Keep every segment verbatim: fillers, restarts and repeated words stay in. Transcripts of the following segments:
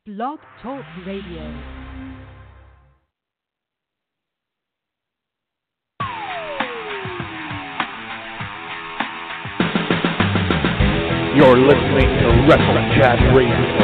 Blog Talk Radio. You're listening to Wrestle Chat Radio.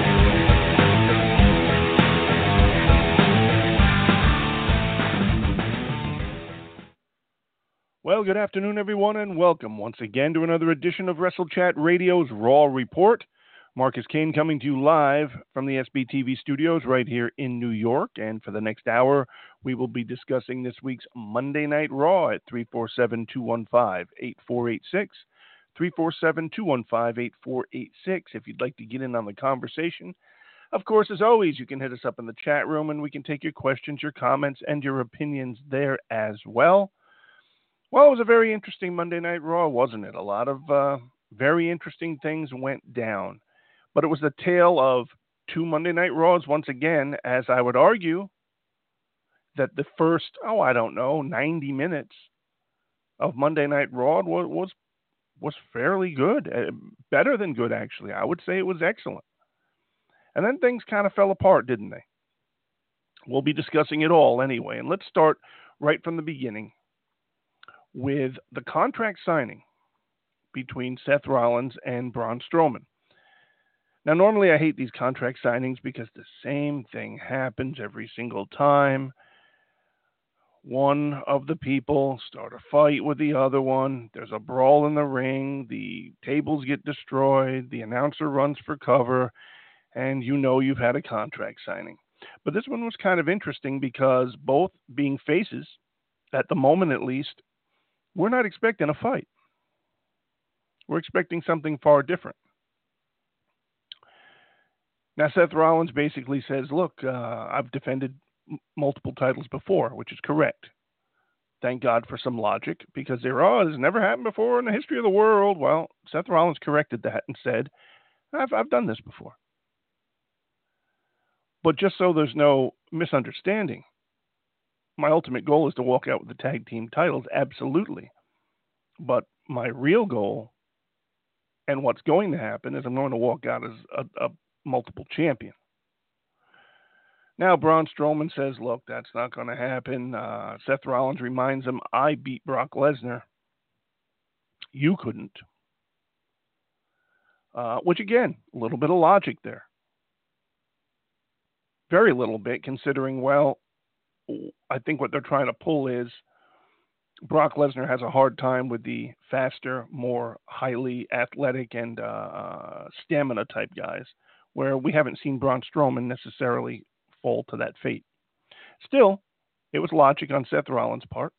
Well, good afternoon, everyone, and welcome once again to another edition of Wrestle Chat Radio's Raw Report. Marcus Kane coming to you live from the S B T V studios right here in New York. And for the next hour, we will be discussing this week's Monday Night Raw at three four seven, two one five, eight four eight six. three four seven, two one five, eight four eight six if you'd like to get in on the conversation. Of course, as always, you can hit us up in the chat room and we can take your questions, your comments, and your opinions there as well. Well, it was a very interesting Monday Night Raw, wasn't it? A lot of uh, very interesting things went down. But it was the tale of two Monday Night Raws once again, as I would argue that the first, oh, I don't know, ninety minutes of Monday Night Raw was was, was fairly good. Uh, better than good, actually. I would say it was excellent. And then things kind of fell apart, didn't they? We'll be discussing it all anyway. And let's start right from the beginning with the contract signing between Seth Rollins and Braun Strowman. Now, normally I hate these contract signings because the same thing happens every single time. One of the people start a fight with the other one. There's a brawl in the ring. The tables get destroyed. The announcer runs for cover. And you know you've had a contract signing. But this one was kind of interesting because both being faces, at the moment at least, we're not expecting a fight. We're expecting something far different. Now, Seth Rollins basically says, look, uh, I've defended m- multiple titles before, which is correct. Thank God for some logic, because there are, this never happened before in the history of the world. Well, Seth Rollins corrected that and said, I've, I've done this before. But just so there's no misunderstanding, my ultimate goal is to walk out with the tag team titles, absolutely. But my real goal and what's going to happen is I'm going to walk out as a, a multiple champion. Now, Braun Strowman says, look, that's not going to happen. Uh, Seth Rollins reminds him, I beat Brock Lesnar. You couldn't. Uh, which, again, a little bit of logic there. Very little bit, considering, well, I think what they're trying to pull is Brock Lesnar has a hard time with the faster, more highly athletic and uh, stamina type guys, where we haven't seen Braun Strowman necessarily fall to that fate. Still, it was logic on Seth Rollins' part.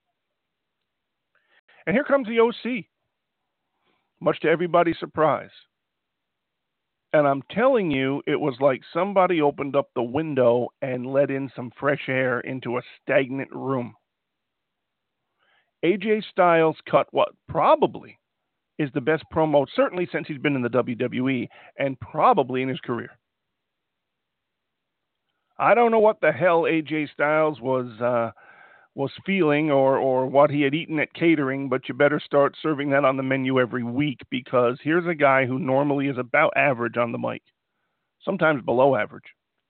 And here comes the O C, much to everybody's surprise. And I'm telling you, it was like somebody opened up the window and let in some fresh air into a stagnant room. A J Styles cut what probably is the best promo, certainly since he's been in the W W E, and probably in his career. I don't know what the hell A J Styles was uh, was feeling or, or what he had eaten at catering, but you better start serving that on the menu every week, because here's a guy who normally is about average on the mic, sometimes below average.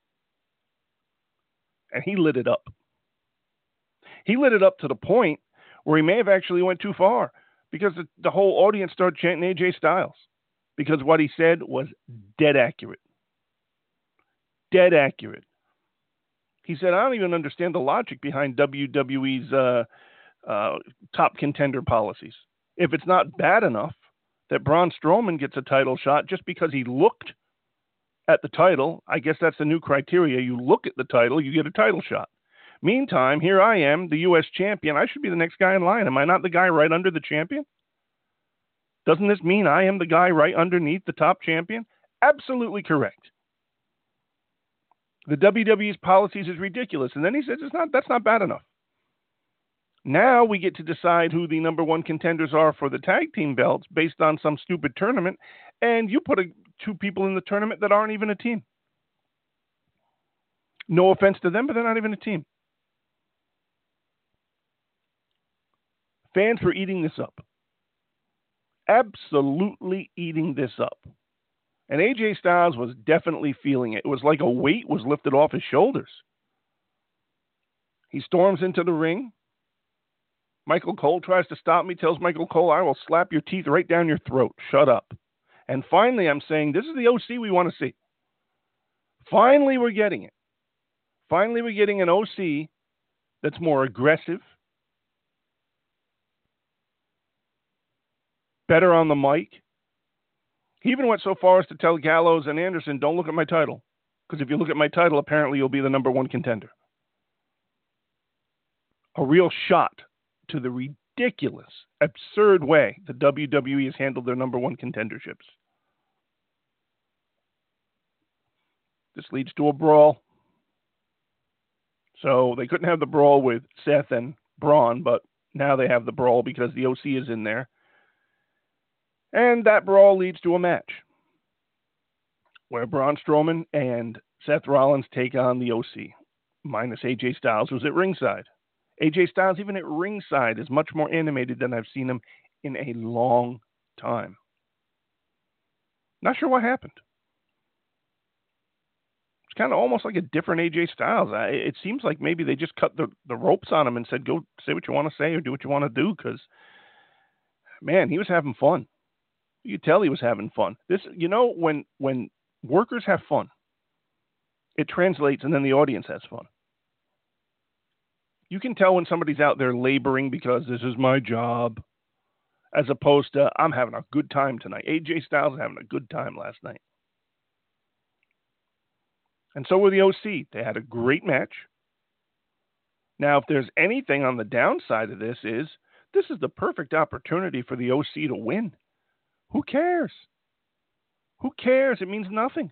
And he lit it up. He lit it up to the point where he may have actually went too far, because the, the whole audience started chanting A J Styles, because what he said was dead accurate. Dead accurate. He said, I don't even understand the logic behind W W E's uh, uh, top contender policies. If it's not bad enough that Braun Strowman gets a title shot just because he looked at the title, I guess that's the new criteria. You look at the title, you get a title shot. Meantime, here I am, the U S champion. I should be the next guy in line. Am I not the guy right under the champion? Doesn't this mean I am the guy right underneath the top champion? Absolutely correct. The W W E's policies is ridiculous. And then he says, it's not, that's not bad enough. Now we get to decide who the number one contenders are for the tag team belts based on some stupid tournament. And you put a, two people in the tournament that aren't even a team. No offense to them, but they're not even a team. Fans were eating this up. Absolutely eating this up. And A J Styles was definitely feeling it. It was like a weight was lifted off his shoulders. He storms into the ring. Michael Cole tries to stop me, tells Michael Cole, I will slap your teeth right down your throat. Shut up. And finally, I'm saying, this is the O C we want to see. Finally, we're getting it. Finally, we're getting an O C that's more aggressive, better on the mic. He even went so far as to tell Gallows and Anderson, don't look at my title. Because if you look at my title, apparently you'll be the number one contender. A real shot to the ridiculous, absurd way the W W E has handled their number one contenderships. This leads to a brawl. So they couldn't have the brawl with Seth and Braun, but now they have the brawl because the O C is in there. And that brawl leads to a match where Braun Strowman and Seth Rollins take on the O C, minus A J Styles, who's at ringside. A J Styles, even at ringside, is much more animated than I've seen him in a long time. Not sure what happened. It's kind of almost like a different A J Styles. I, it seems like maybe they just cut the, the ropes on him and said, go say what you want to say or do what you want to do, because, man, he was having fun. You could tell he was having fun. This, you know, when when workers have fun, it translates and then the audience has fun. You can tell when somebody's out there laboring because this is my job, as opposed to I'm having a good time tonight. A J Styles was having a good time last night. And so were the O C. They had a great match. Now, if there's anything on the downside of this is, this is the perfect opportunity for the O C to win. Who cares? Who cares? It means nothing.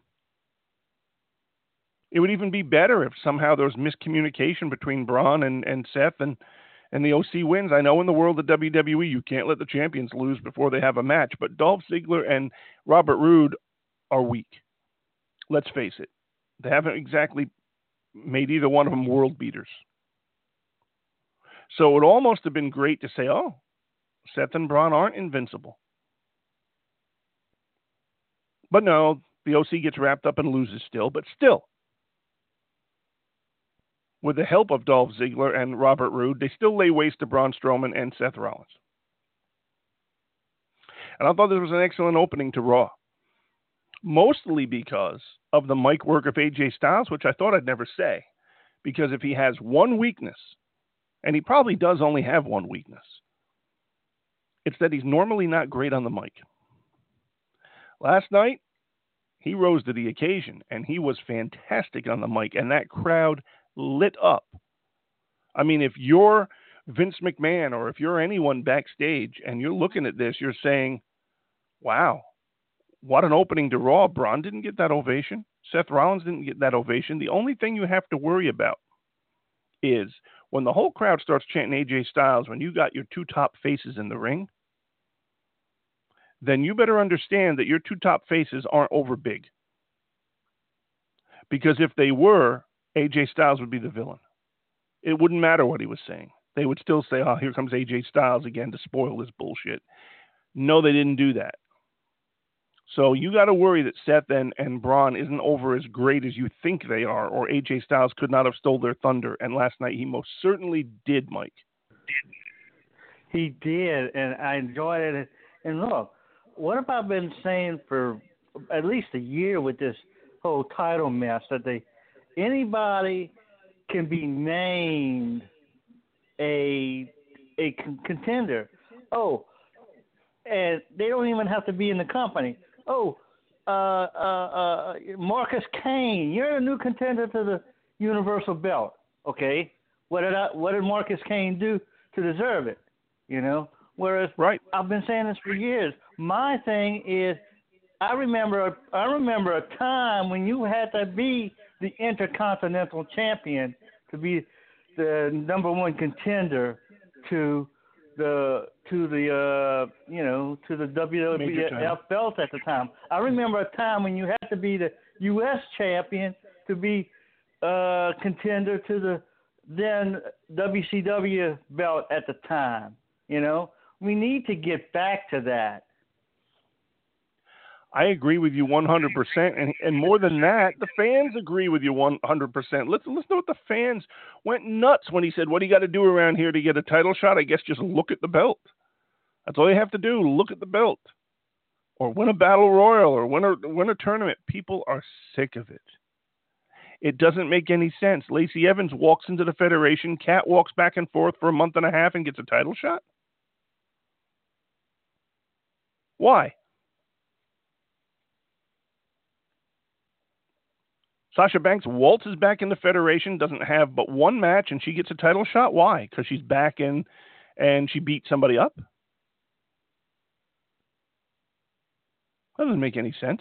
It would even be better if somehow there was miscommunication between Braun and, and Seth and, and the O C wins. I know in the world of W W E, you can't let the champions lose before they have a match, but Dolph Ziggler and Robert Roode are weak. Let's face it. They haven't exactly made either one of them world beaters. So it would almost have been great to say, oh, Seth and Braun aren't invincible. But no, the O C gets wrapped up and loses still, but still, with the help of Dolph Ziggler and Robert Roode, they still lay waste to Braun Strowman and Seth Rollins. And I thought this was an excellent opening to Raw. Mostly because of the mic work of A J Styles, which I thought I'd never say. Because if he has one weakness, and he probably does only have one weakness, it's that he's normally not great on the mic. Last night, he rose to the occasion, and he was fantastic on the mic, and that crowd lit up. I mean, if you're Vince McMahon or if you're anyone backstage and you're looking at this, you're saying, wow, what an opening to Raw. Braun didn't get that ovation. Seth Rollins didn't get that ovation. The only thing you have to worry about is when the whole crowd starts chanting A J Styles, when you got your two top faces in the ring, then you better understand that your two top faces aren't over big. Because if they were, A J Styles would be the villain. It wouldn't matter what he was saying. They would still say, oh, here comes A J Styles again to spoil this bullshit. No, they didn't do that. So you got to worry that Seth and, and Braun isn't over as great as you think they are, or A J Styles could not have stole their thunder. And last night he most certainly did, Mike. He did, and I enjoyed it. And look, what have I been saying for at least a year with this whole title mess, that they anybody can be named a a con- contender. Oh, and they don't even have to be in the company. Oh, uh, uh, uh, Marcus Kane, you're a new contender to the Universal Belt. Okay, what did I, what did Marcus Kane do to deserve it? You know, whereas right. I've been saying this for years. My thing is, I remember I remember a time when you had to be the Intercontinental Champion to be the number one contender to the to the uh, you know to the W W F belt at the time. I remember a time when you had to be the U S champion to be uh, contender to the then W C W belt at the time. You know, we need to get back to that. I agree with you one hundred percent, and and more than that, the fans agree with you one hundred percent. Listen, listen to what the fans went nuts when he said, "What do you got to do around here to get a title shot? I guess just look at the belt. That's all you have to do. Look at the belt, or win a battle royal, or win a win a tournament." People are sick of it. It doesn't make any sense. Lacey Evans walks into the Federation, Cat walks back and forth for a month and a half and gets a title shot. Why? Sasha Banks waltzes back in the Federation, doesn't have but one match, and she gets a title shot. Why? Because she's back in and she beat somebody up? That doesn't make any sense.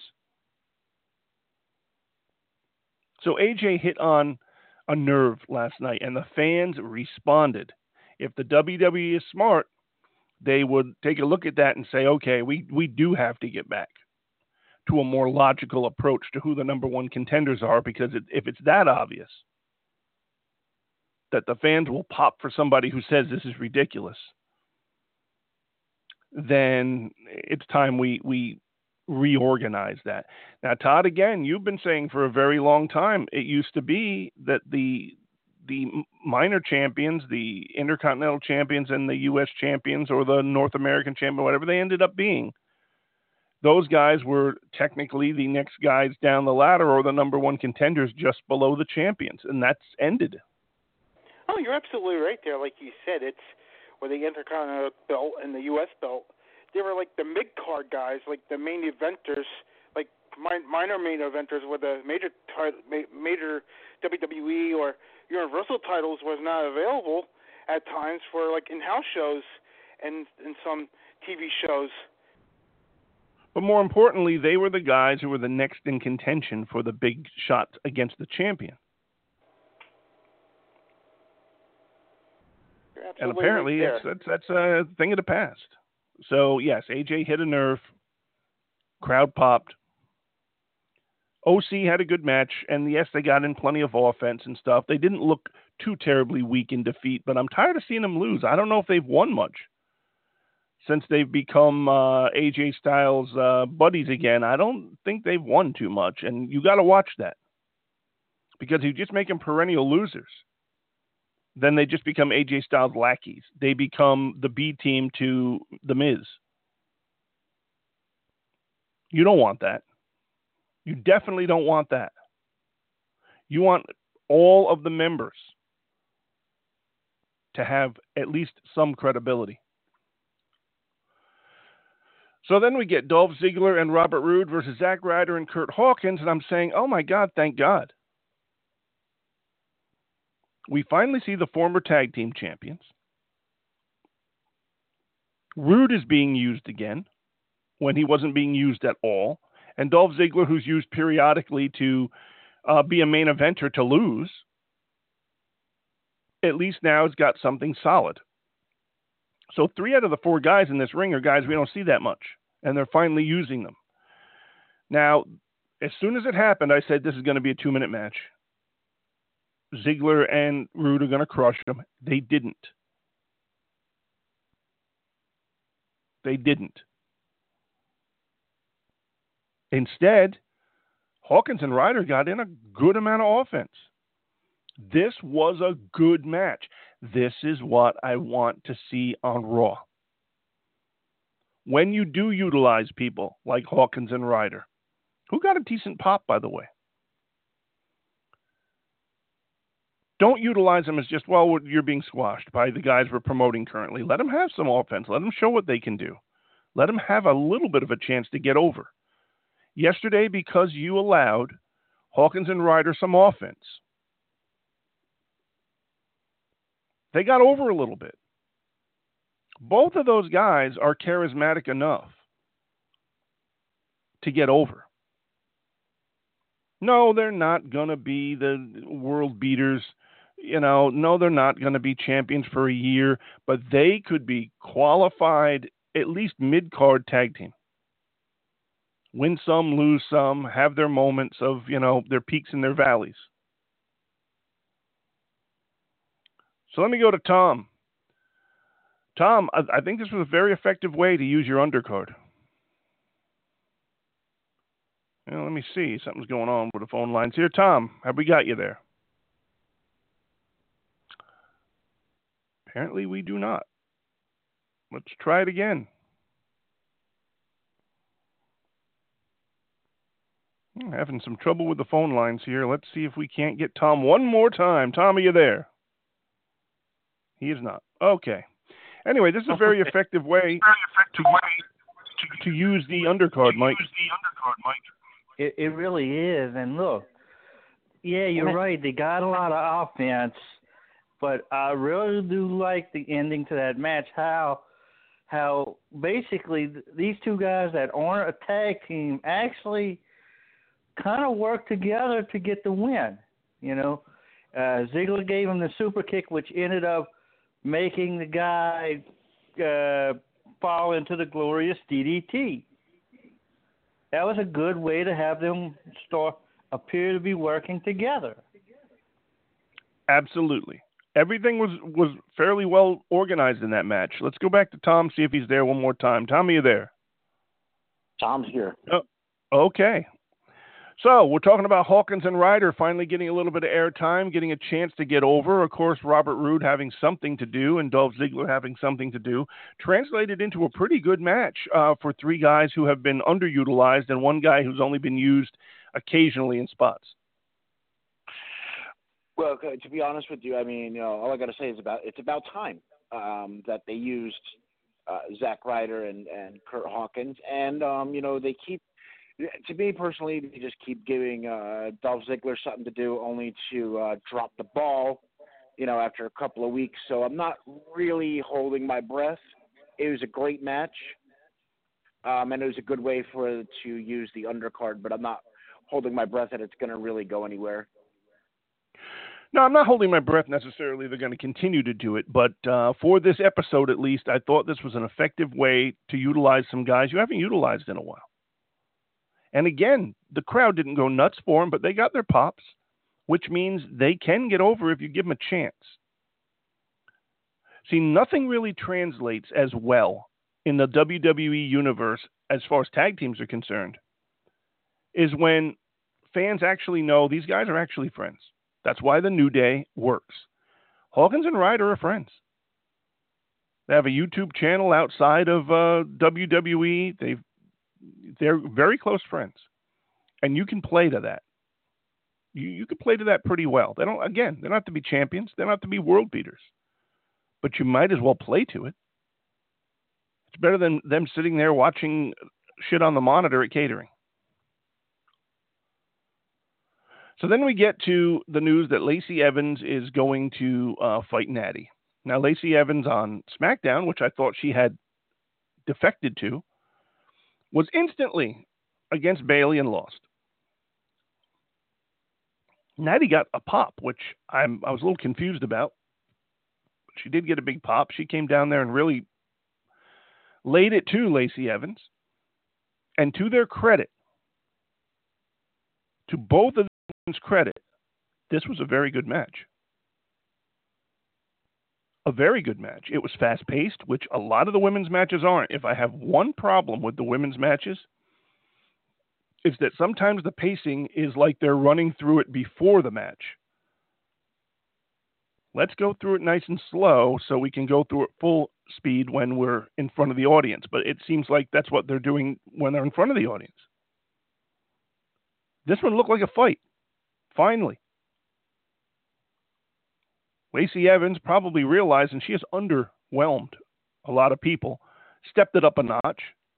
So A J hit on a nerve last night, and the fans responded. If the W W E is smart, they would take a look at that and say, okay, we, we do have to get back to a more logical approach to who the number one contenders are, because it, if it's that obvious that the fans will pop for somebody who says this is ridiculous, then it's time we, we reorganize that. Now, Todd, again, you've been saying for a very long time, it used to be that the the minor champions, the Intercontinental champions and the U S champions or the North American champion, whatever they ended up being, those guys were technically the next guys down the ladder or the number one contenders just below the champions, and that's ended. Oh, you're absolutely right there. Like you said, it's with the Intercontinental belt and the U S belt, they were like the mid-card guys, like the main eventers, like minor main eventers with a major major W W E or Universal titles was not available at times for like in-house shows and, and some T V shows. But more importantly, they were the guys who were the next in contention for the big shot against the champion. And apparently, right it's, that's, that's a thing of the past. So, yes, A J hit a nerve. Crowd popped. O C had a good match, and yes, they got in plenty of offense and stuff. They didn't look too terribly weak in defeat, but I'm tired of seeing them lose. I don't know if they've won much since they've become uh, A J Styles uh, buddies again. I don't think they've won too much, and you got to watch that because you just make them perennial losers. Then they just become A J Styles lackeys. They become the B team to The Miz. You don't want that. You definitely don't want that. You want all of the members to have at least some credibility. So then we get Dolph Ziggler and Robert Roode versus Zack Ryder and Kurt Hawkins, and I'm saying, oh my God, thank God. We finally see the former tag team champions. Roode is being used again when he wasn't being used at all. And Dolph Ziggler, who's used periodically to uh, be a main eventer to lose, at least now has got something solid. So three out of the four guys in this ring are guys we don't see that much, and they're finally using them. Now, as soon as it happened, I said this is going to be a two-minute match. Ziggler and Roode are going to crush them. They didn't. They didn't. Instead, Hawkins and Ryder got in a good amount of offense. This was a good match. This is what I want to see on Raw. When you do utilize people like Hawkins and Ryder, who got a decent pop, by the way, don't utilize them as just, well, you're being squashed by the guys we're promoting currently. Let them have some offense. Let them show what they can do. Let them have a little bit of a chance to get over. Yesterday, because you allowed Hawkins and Ryder some offense, they got over a little bit. Both of those guys are charismatic enough to get over. No, they're not going to be the world beaters. You know, no, they're not going to be champions for a year, but they could be qualified, at least mid-card tag team. Win some, lose some, have their moments of, you know, their peaks and their valleys. So let me go to Tom. Tom, I, I think this was a very effective way to use your undercard. Well, let me see. Something's going on with the phone lines here. Tom, have we got you there? Apparently we do not. Let's try it again. I'm having some trouble with the phone lines here. Let's see if we can't get Tom one more time. Tom, are you there? He is not. Okay. Anyway, this is a very effective way to, to, to use the undercard, Mike. It, it really is. And look, yeah, you're right. They got a lot of offense, but I really do like the ending to that match. How, how basically these two guys that aren't a tag team actually kind of work together to get the win. You know, uh, Ziggler gave him the super kick, which ended up making the guy uh, fall into the glorious D D T. That was a good way to have them start appear to be working together. Absolutely. Everything was, was fairly well organized in that match. Let's go back to Tom, see if he's there one more time. Tom, are you there? Tom's here. Oh, okay. So we're talking about Hawkins and Ryder finally getting a little bit of airtime, getting a chance to get over. Of course, Robert Roode having something to do and Dolph Ziggler having something to do. Translated into a pretty good match uh, for three guys who have been underutilized and one guy who's only been used occasionally in spots. Well, to be honest with you, I mean, you know, all I got to say is about it's about time um, that they used uh, Zack Ryder and, and Kurt Hawkins, and um, you know they keep. To me personally, they just keep giving uh, Dolph Ziggler something to do, only to uh, drop the ball, you know, after a couple of weeks. So I'm not really holding my breath. It was a great match, um, and it was a good way for to use the undercard. But I'm not holding my breath that it's going to really go anywhere. No, I'm not holding my breath necessarily. They're going to continue to do it, but uh, for this episode at least, I thought this was an effective way to utilize some guys you haven't utilized in a while. And again, the crowd didn't go nuts for them, but they got their pops, which means they can get over if you give them a chance. See, nothing really translates as well in the W W E universe as far as tag teams are concerned, is when fans actually know these guys are actually friends. That's why the New Day works. Hawkins and Ryder are friends. They have a YouTube channel outside of uh, W W E. They've They're very close friends, and you can play to that. You you can play to that pretty well. They don't again. They don't have to be champions. They don't have to be world beaters, but you might as well play to it. It's better than them sitting there watching shit on the monitor at catering. So then we get to the news that Lacey Evans is going to uh, fight Natty. Now Lacey Evans on SmackDown, which I thought she had defected to, was instantly against Bayley and lost. Natty got a pop, which I'm, I was a little confused about. She did get a big pop. She came down there and really laid it to Lacey Evans. And to their credit, to both of them credit, this was a very good match. A very good match. It was fast-paced, which a lot of the women's matches aren't. If I have one problem with the women's matches, it's that sometimes the pacing is like they're running through it before the match. Let's go through it nice and slow so we can go through it full speed when we're in front of the audience. But it seems like that's what they're doing when they're in front of the audience. This one looked like a fight. Finally. Lacey Evans probably realized, and she has underwhelmed a lot of people, stepped it up a notch.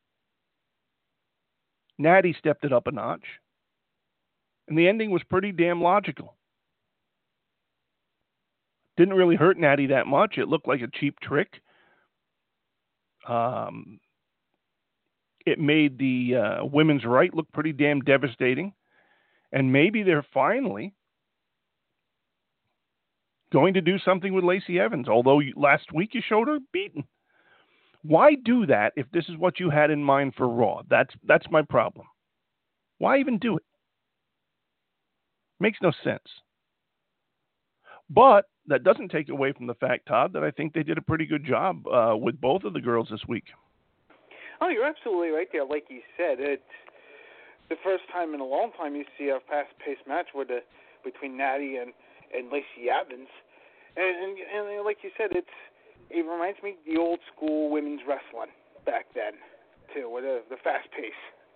Natty stepped it up a notch. And the ending was pretty damn logical. Didn't really hurt Natty that much. It looked like a cheap trick. Um, it made the uh, women's right look pretty damn devastating. And maybe they're finally going to do something with Lacey Evans, although last week you showed her beaten. Why do that if this is what you had in mind for Raw? That's that's my problem. Why even do it? Makes no sense. But that doesn't take away from the fact, Todd, that I think they did a pretty good job uh, with both of the girls this week. Oh, you're absolutely right there. Like you said, it's the first time in a long time you see a fast-paced match with the between Natty and, and Lacey Evans, and, and and like you said, it's it reminds me of the old school women's wrestling back then too, with the, the fast pace.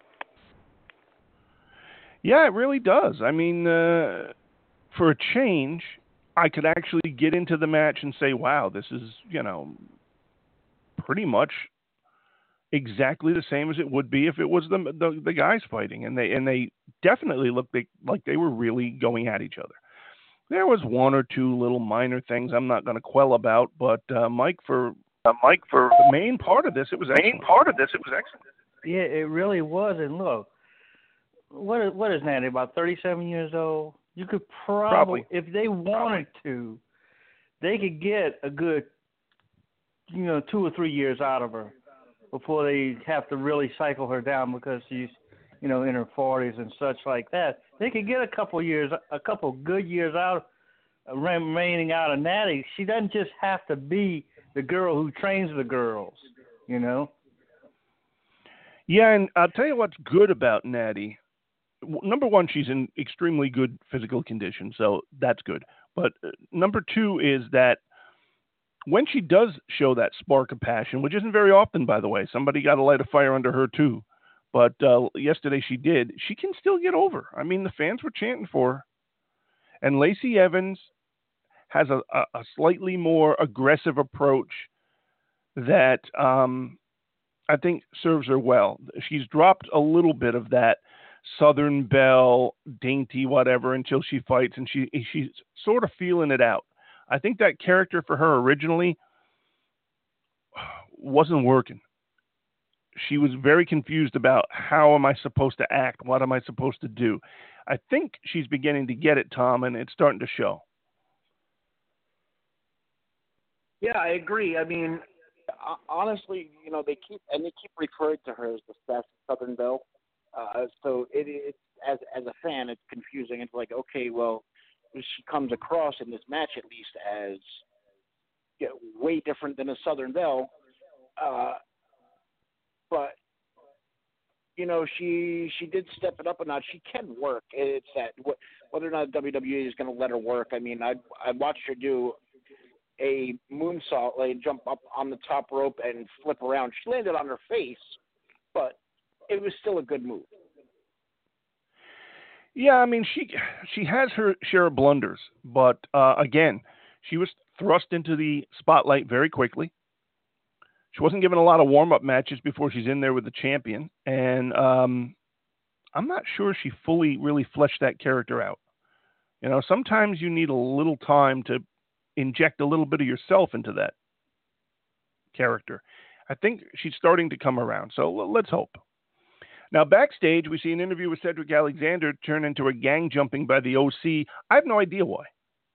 Yeah, it really does. I mean, uh, for a change, I could actually get into the match and say, "Wow, this is you know pretty much." Exactly the same as it would be if it was the, the the guys fighting, and they and they definitely looked like, like they were really going at each other. There was one or two little minor things I'm not going to quell about, but uh, Mike, for uh, Mike for the main part of this, it was excellent. main part of this, it was excellent. Yeah, it really was. And look, what is, what is Natty, about thirty-seven years old? You could probably, probably. if they wanted to, they could get a good, you know, two or three years out of her before they have to really cycle her down because she's, you know, in her forties and such like that. They could get a couple years, a couple good years out, uh, remaining out of Natty. She doesn't just have to be the girl who trains the girls, you know? Yeah, and I'll tell you what's good about Natty. Number one, she's in extremely good physical condition, so that's good. But uh, number two is that when she does show that spark of passion, which isn't very often, by the way, somebody got to light a fire under her too. But uh, yesterday she did. She can still get over. I mean, the fans were chanting for her. And Lacey Evans has a, a, a slightly more aggressive approach that um, I think serves her well. She's dropped a little bit of that Southern Belle, dainty, whatever, until she fights, and she she's sort of feeling it out. I think that character for her originally wasn't working. She was very confused about how am I supposed to act? What am I supposed to do? I think she's beginning to get it, Tom, and it's starting to show. Yeah, I agree. I mean, honestly, you know, they keep and they keep referring to her as the best Southern Belle. Uh, so it is as as a fan, it's confusing. It's like, okay, well, she comes across in this match at least as you know, way different than a Southern Belle. Uh, but you know, she she did step it up a notch. She can work. It's that whether or not W W E is going to let her work. I mean, I I watched her do a moonsault, like jump up on the top rope and flip around. She landed on her face, but it was still a good move. Yeah, I mean, she she has her share of blunders, but uh, again, she was thrust into the spotlight very quickly. She wasn't given a lot of warm-up matches before she's in there with the champion, and um, I'm not sure she fully really fleshed that character out. You know, sometimes you need a little time to inject a little bit of yourself into that character. I think she's starting to come around, so let's hope. Now, backstage, we see an interview with Cedric Alexander turn into a gang jumping by the O C. I have no idea why.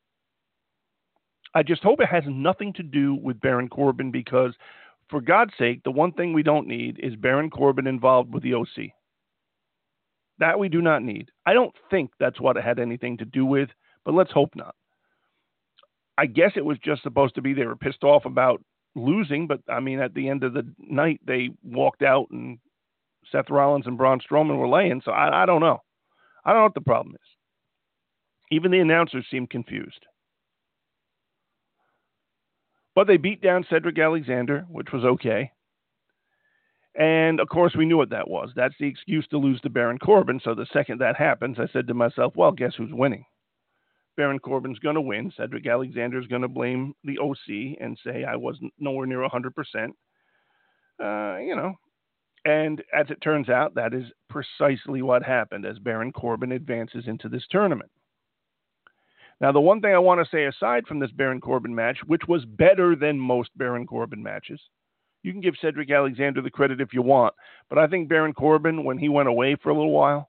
I just hope it has nothing to do with Baron Corbin because, for God's sake, the one thing we don't need is Baron Corbin involved with the O C. That we do not need. I don't think that's what it had anything to do with, but let's hope not. I guess it was just supposed to be they were pissed off about losing, but, I mean, at the end of the night, they walked out and Seth Rollins and Braun Strowman were laying, so I, I don't know. I don't know what the problem is. Even the announcers seemed confused. But they beat down Cedric Alexander, which was okay. And, of course, we knew what that was. That's the excuse to lose to Baron Corbin, so the second that happens, I said to myself, well, guess who's winning? Baron Corbin's going to win. Cedric Alexander's going to blame the O C and say I wasn't nowhere near one hundred percent. Uh, you know. And as it turns out, that is precisely what happened as Baron Corbin advances into this tournament. Now, the one thing I want to say aside from this Baron Corbin match, which was better than most Baron Corbin matches, you can give Cedric Alexander the credit if you want, but I think Baron Corbin, when he went away for a little while,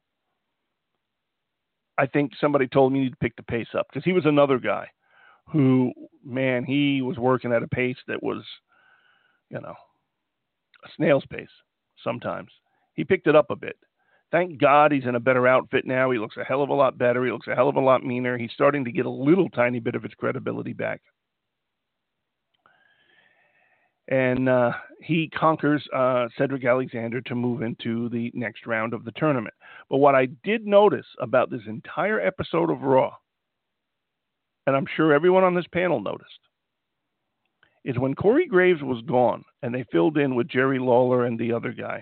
I think somebody told him he needed to pick the pace up because he was another guy who, man, he was working at a pace that was, you know, a snail's pace. Sometimes he picked it up a bit. Thank God he's in a better outfit now. He looks a hell of a lot better. He looks a hell of a lot meaner. He's starting to get a little tiny bit of his credibility back. And uh, he conquers uh, Cedric Alexander to move into the next round of the tournament. But what I did notice about this entire episode of Raw, and I'm sure everyone on this panel noticed, is when Corey Graves was gone and they filled in with Jerry Lawler and the other guy,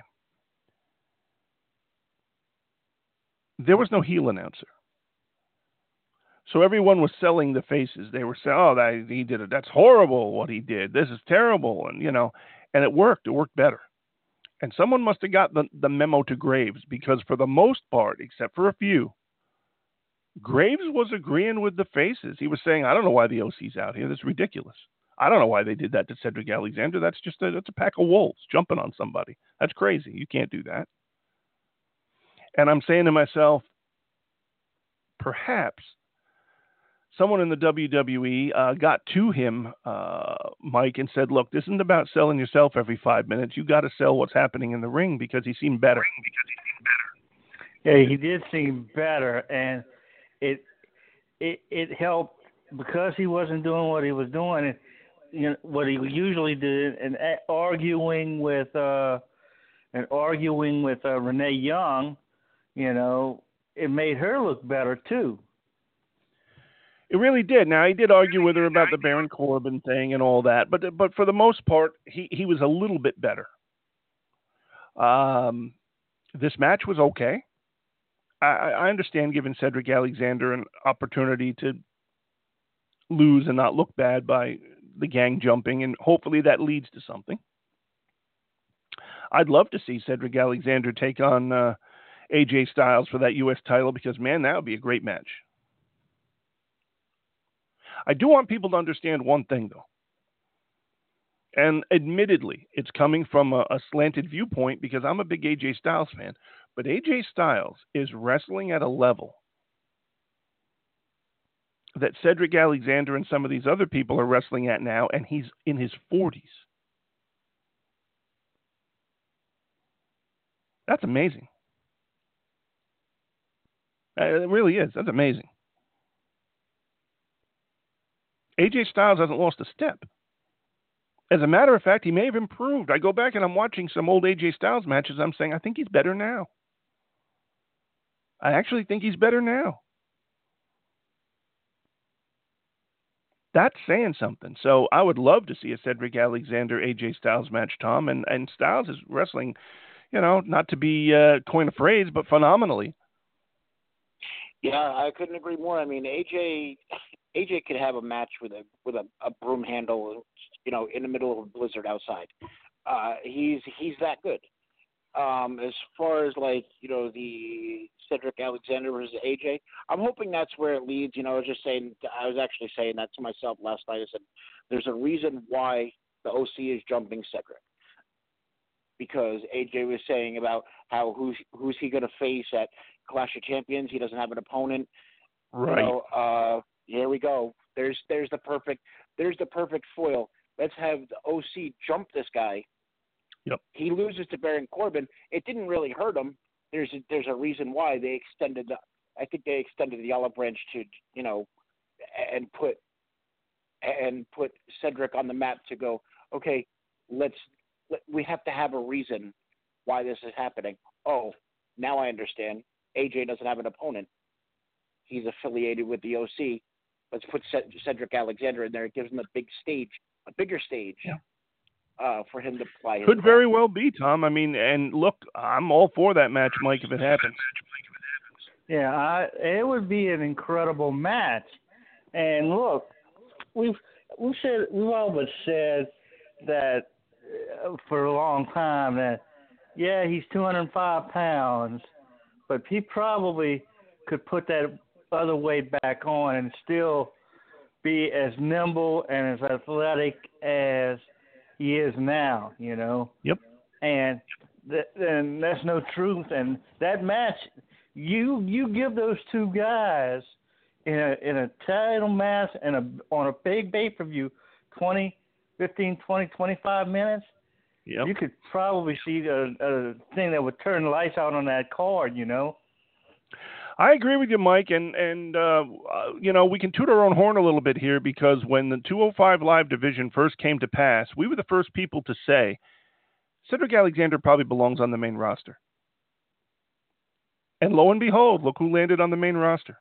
there was no heel announcer. So everyone was selling the faces. They were saying, "Oh, that he did it. That's horrible what he did. This is terrible." And, you know, and it worked. It worked better. And someone must have got the, the memo to Graves, because for the most part, except for a few, Graves was agreeing with the faces. He was saying, "I don't know why the O C's out here. This is ridiculous. I don't know why they did that to Cedric Alexander. That's just a, that's a pack of wolves jumping on somebody. That's crazy. You can't do that." And I'm saying to myself, perhaps someone in the W W E uh, got to him, uh, Mike, and said, "Look, this isn't about selling yourself every five minutes. You got to sell what's happening in the ring," because he seemed better. Yeah, he did seem better, and it it it helped because he wasn't doing what he was doing, and you know what he usually did, and arguing with uh, and arguing with uh, Renee Young. You know, it made her look better too. It really did. Now, he did argue with her about the Baron Corbin thing and all that, but but for the most part, he, he was a little bit better. Um, this match was okay. I, I understand giving Cedric Alexander an opportunity to lose and not look bad by the gang jumping, and hopefully that leads to something. I'd love to see Cedric Alexander take on uh, A J Styles for that U S title, because, man, that would be a great match. I do want people to understand one thing, though. And admittedly, it's coming from a, a slanted viewpoint, because I'm a big A J Styles fan. But A J Styles is wrestling at a level that Cedric Alexander and some of these other people are wrestling at now, and he's in his forties. That's amazing. It really is. That's amazing. A J Styles hasn't lost a step. As a matter of fact, he may have improved. I go back and I'm watching some old A J Styles matches. I'm saying, I think he's better now. I actually think he's better now. That's saying something. So I would love to see a Cedric Alexander A J Styles match, Tom. And, and Styles is wrestling, you know, not to be uh, coin a phrase, but phenomenally. Yeah, I couldn't agree more. I mean, A J A J could have a match with a with a, a broom handle, you know, in the middle of a blizzard outside. Uh, he's he's that good. Um, as far as like you know the Cedric Alexander versus A J, I'm hoping that's where it leads. You know, I was just saying, I was actually saying that to myself last night. I said, there's a reason why the O C is jumping Cedric, because A J was saying about how who's who's he going to face at Clash of Champions. He doesn't have an opponent. Right. You know, uh, here we go. There's there's the perfect there's the perfect foil. Let's have the O C jump this guy. Yep. He loses to Baron Corbin. It didn't really hurt him. There's a, there's a reason why they extended the I think they extended the olive branch to you know and put and put Cedric on the map to go. Okay, let's let, we have to have a reason why this is happening. Oh, now I understand. A J doesn't have an opponent. He's affiliated with the O C. Let's put Cedric Alexander in there. It gives him a big stage, a bigger stage, yeah. uh, for him to play. Could very well be, Tom. I mean, and look, I'm all for that match, Mike, if it happens. Yeah, I, it would be an incredible match. And look, we've we said we've all but said that uh, for a long time that yeah, he's two hundred five pounds, but he probably could put that other weight back on and still be as nimble and as athletic as he is now, you know. Yep. And th- and that's no truth. And that match, you you give those two guys in a in a title match and a on a big pay-per-view, twenty, fifteen, twenty, twenty-five minutes. Yep. You could probably see a, a thing that would turn the lights out on that card, you know. I agree with you, Mike, and and uh, uh, you know we can toot our own horn a little bit here because when the two oh five Live division first came to pass, we were the first people to say Cedric Alexander probably belongs on the main roster. And lo and behold, look who landed on the main roster.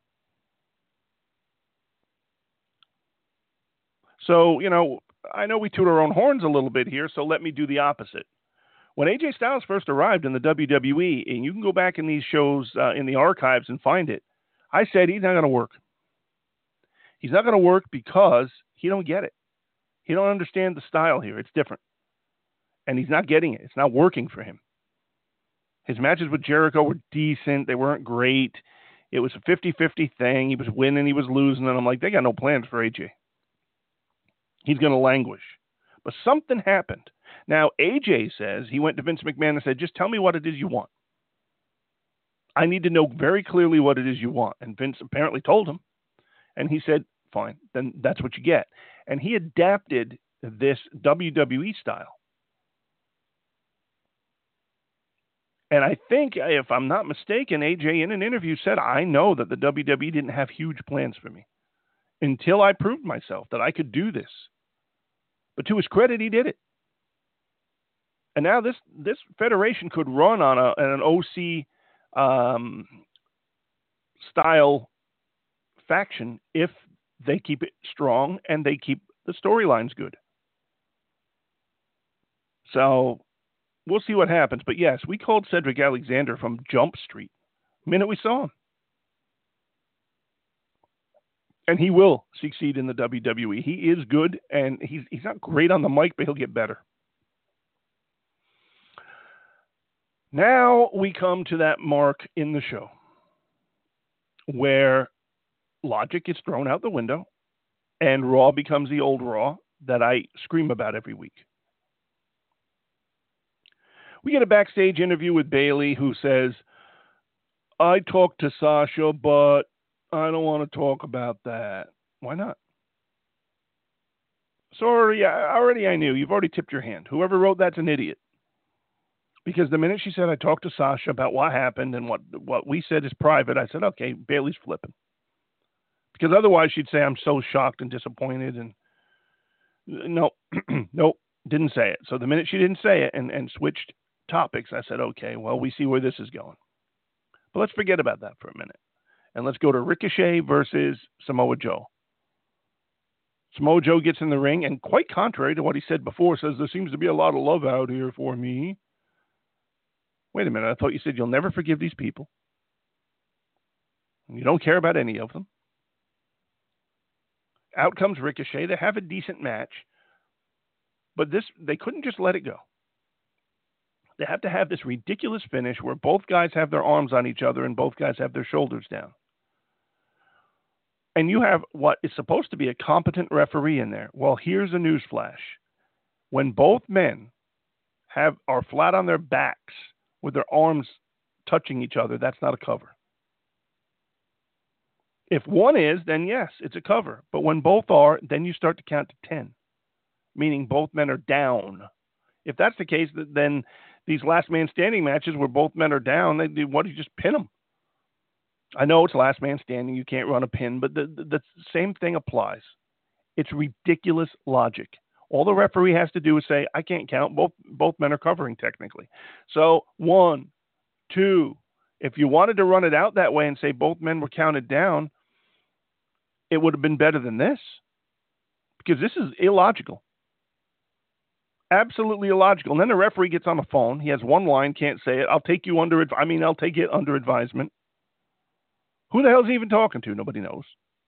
So, you know, I know we toot our own horns a little bit here, so let me do the opposite. When A J Styles first arrived in the W W E, and you can go back in these shows uh, in the archives and find it, I said he's not going to work. He's not going to work because he don't get it. He don't understand the style here. It's different. And he's not getting it. It's not working for him. His matches with Jericho were decent. They weren't great. It was a fifty-fifty thing. He was winning, he was losing, and I'm like, they got no plans for A J. He's going to languish. But something happened. Now, A J says he went to Vince McMahon and said, just tell me what it is you want. I need to know very clearly what it is you want. And Vince apparently told him. And he said, fine, then that's what you get. And he adapted this W W E style. And I think, if I'm not mistaken, A J in an interview said, I know that the W W E didn't have huge plans for me until I proved myself that I could do this. But to his credit, he did it. And now this, this federation could run on a, an O C um, style faction if they keep it strong and they keep the storylines good. So we'll see what happens. But yes, we called Cedric Alexander from Jump Street the minute we saw him. And he will succeed in the W W E. He is good, and he's he's not great on the mic, but he'll get better. Now we come to that mark in the show where logic is thrown out the window and Raw becomes the old Raw that I scream about every week. We get a backstage interview with Bayley who says, I talked to Sasha, but I don't want to talk about that. Why not? Sorry, already I knew. You've already tipped your hand. Whoever wrote that's an idiot. Because the minute she said, I talked to Sasha about what happened and what, what we said is private, I said, okay, Bayley's flipping. Because otherwise she'd say, I'm so shocked and disappointed. And no, nope, didn't say it. So the minute she didn't say it and, and switched topics, I said, okay, well, we see where this is going. But let's forget about that for a minute. And let's go to Ricochet versus Samoa Joe. Samoa Joe gets in the ring, and quite contrary to what he said before, says there seems to be a lot of love out here for me. Wait a minute, I thought you said you'll never forgive these people. And you don't care about any of them. Out comes Ricochet. They have a decent match. But this, they couldn't just let it go. They have to have this ridiculous finish where both guys have their arms on each other and both guys have their shoulders down. And you have what is supposed to be a competent referee in there. Well, here's a news flash. When both men have are flat on their backs with their arms touching each other, that's not a cover. If one is, then yes, it's a cover. But when both are, then you start to count to ten, meaning both men are down. If that's the case, then these last man standing matches where both men are down, they do what? You just pin them. I know it's last man standing. You can't run a pin, but the, the, the same thing applies. It's ridiculous logic. All the referee has to do is say, I can't count. Both, both men are covering technically. So one, two, if you wanted to run it out that way and say both men were counted down, it would have been better than this because this is illogical. Absolutely illogical. And then the referee gets on the phone. He has one line, can't say it. I'll take you under, I mean, I'll take it under advisement. Who the hell is he even talking to? Nobody knows.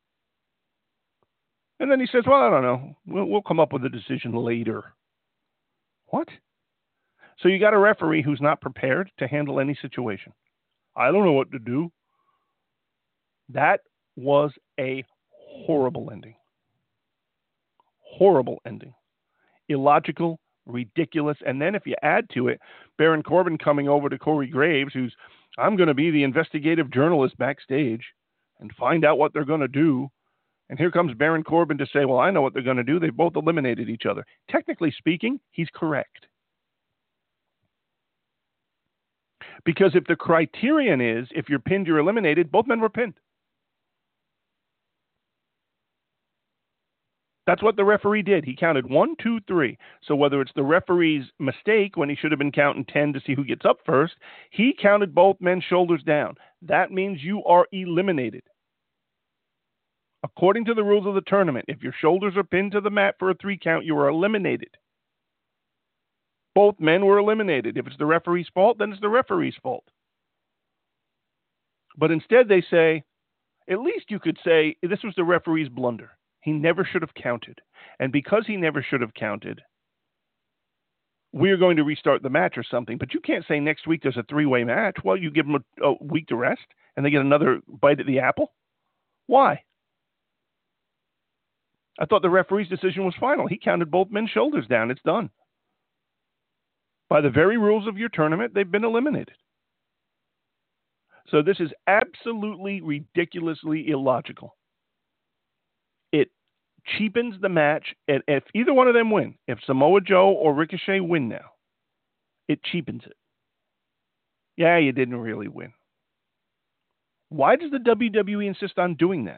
And then he says, well, I don't know. We'll, we'll come up with a decision later. What? So you got a referee who's not prepared to handle any situation. I don't know what to do. That was a horrible ending. Horrible ending. Illogical, ridiculous. And then if you add to it, Baron Corbin coming over to Corey Graves, who's, I'm going to be the investigative journalist backstage and find out what they're going to do. And here comes Baron Corbin to say, well, I know what they're going to do. They both eliminated each other. Technically speaking, he's correct. Because if the criterion is if you're pinned, you're eliminated, both men were pinned. That's what the referee did. He counted one, two, three. So whether it's the referee's mistake when he should have been counting ten to see who gets up first, he counted both men's shoulders down. That means you are eliminated. According to the rules of the tournament, if your shoulders are pinned to the mat for a three count, you are eliminated. Both men were eliminated. If it's the referee's fault, then it's the referee's fault. But instead they say, at least you could say, this was the referee's blunder. He never should have counted. And because he never should have counted, we're going to restart the match or something. But you can't say next week there's a three-way match. Well, you give them a, a week to rest and they get another bite at the apple. Why? I thought the referee's decision was final. He counted both men's shoulders down. It's done. By the very rules of your tournament, they've been eliminated. So this is absolutely ridiculously illogical. It cheapens the match. And if either one of them win, if Samoa Joe or Ricochet win now, it cheapens it. Yeah, you didn't really win. Why does the W W E insist on doing that?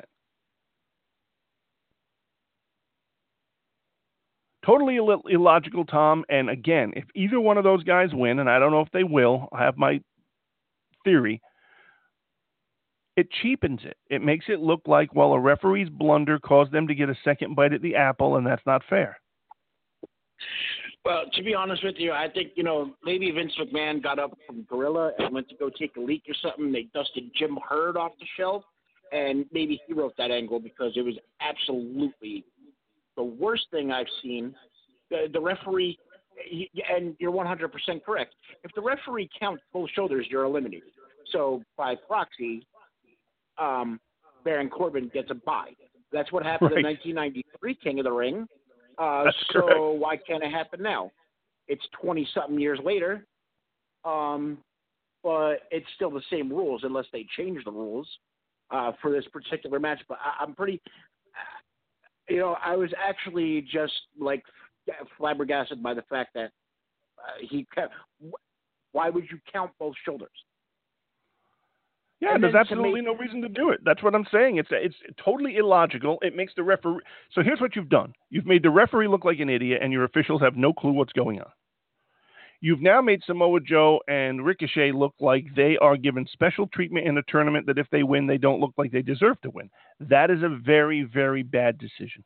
Totally Ill- illogical, Tom. And again, if either one of those guys win, and I don't know if they will, I have my theory, it cheapens it. It makes it look like, well, a referee's blunder caused them to get a second bite at the apple, and that's not fair. Well, to be honest with you, I think, you know, maybe Vince McMahon got up from Gorilla and went to go take a leak or something. They dusted Jim Herd off the shelf, and maybe he wrote that angle because it was absolutely the worst thing I've seen. The, the referee, he, and you're one hundred percent correct. If the referee counts both shoulders, you're eliminated. So by proxy, um, Baron Corbin gets a bye. That's what happened Right. in nineteen ninety-three King of the Ring. Uh, That's so correct. why can't it happen now? It's twenty-something years later, um, but it's still the same rules unless they change the rules uh, for this particular match. But I, I'm pretty, you know, I was actually just like flabbergasted by the fact that uh, he kept, why would you count both shoulders? Yeah, And there's then to absolutely make- no reason to do it. That's what I'm saying. It's it's totally illogical. It makes the referee. So here's what you've done. You've made the referee look like an idiot, and your officials have no clue what's going on. You've now made Samoa Joe and Ricochet look like they are given special treatment in a tournament that if they win, they don't look like they deserve to win. That is a very, very bad decision.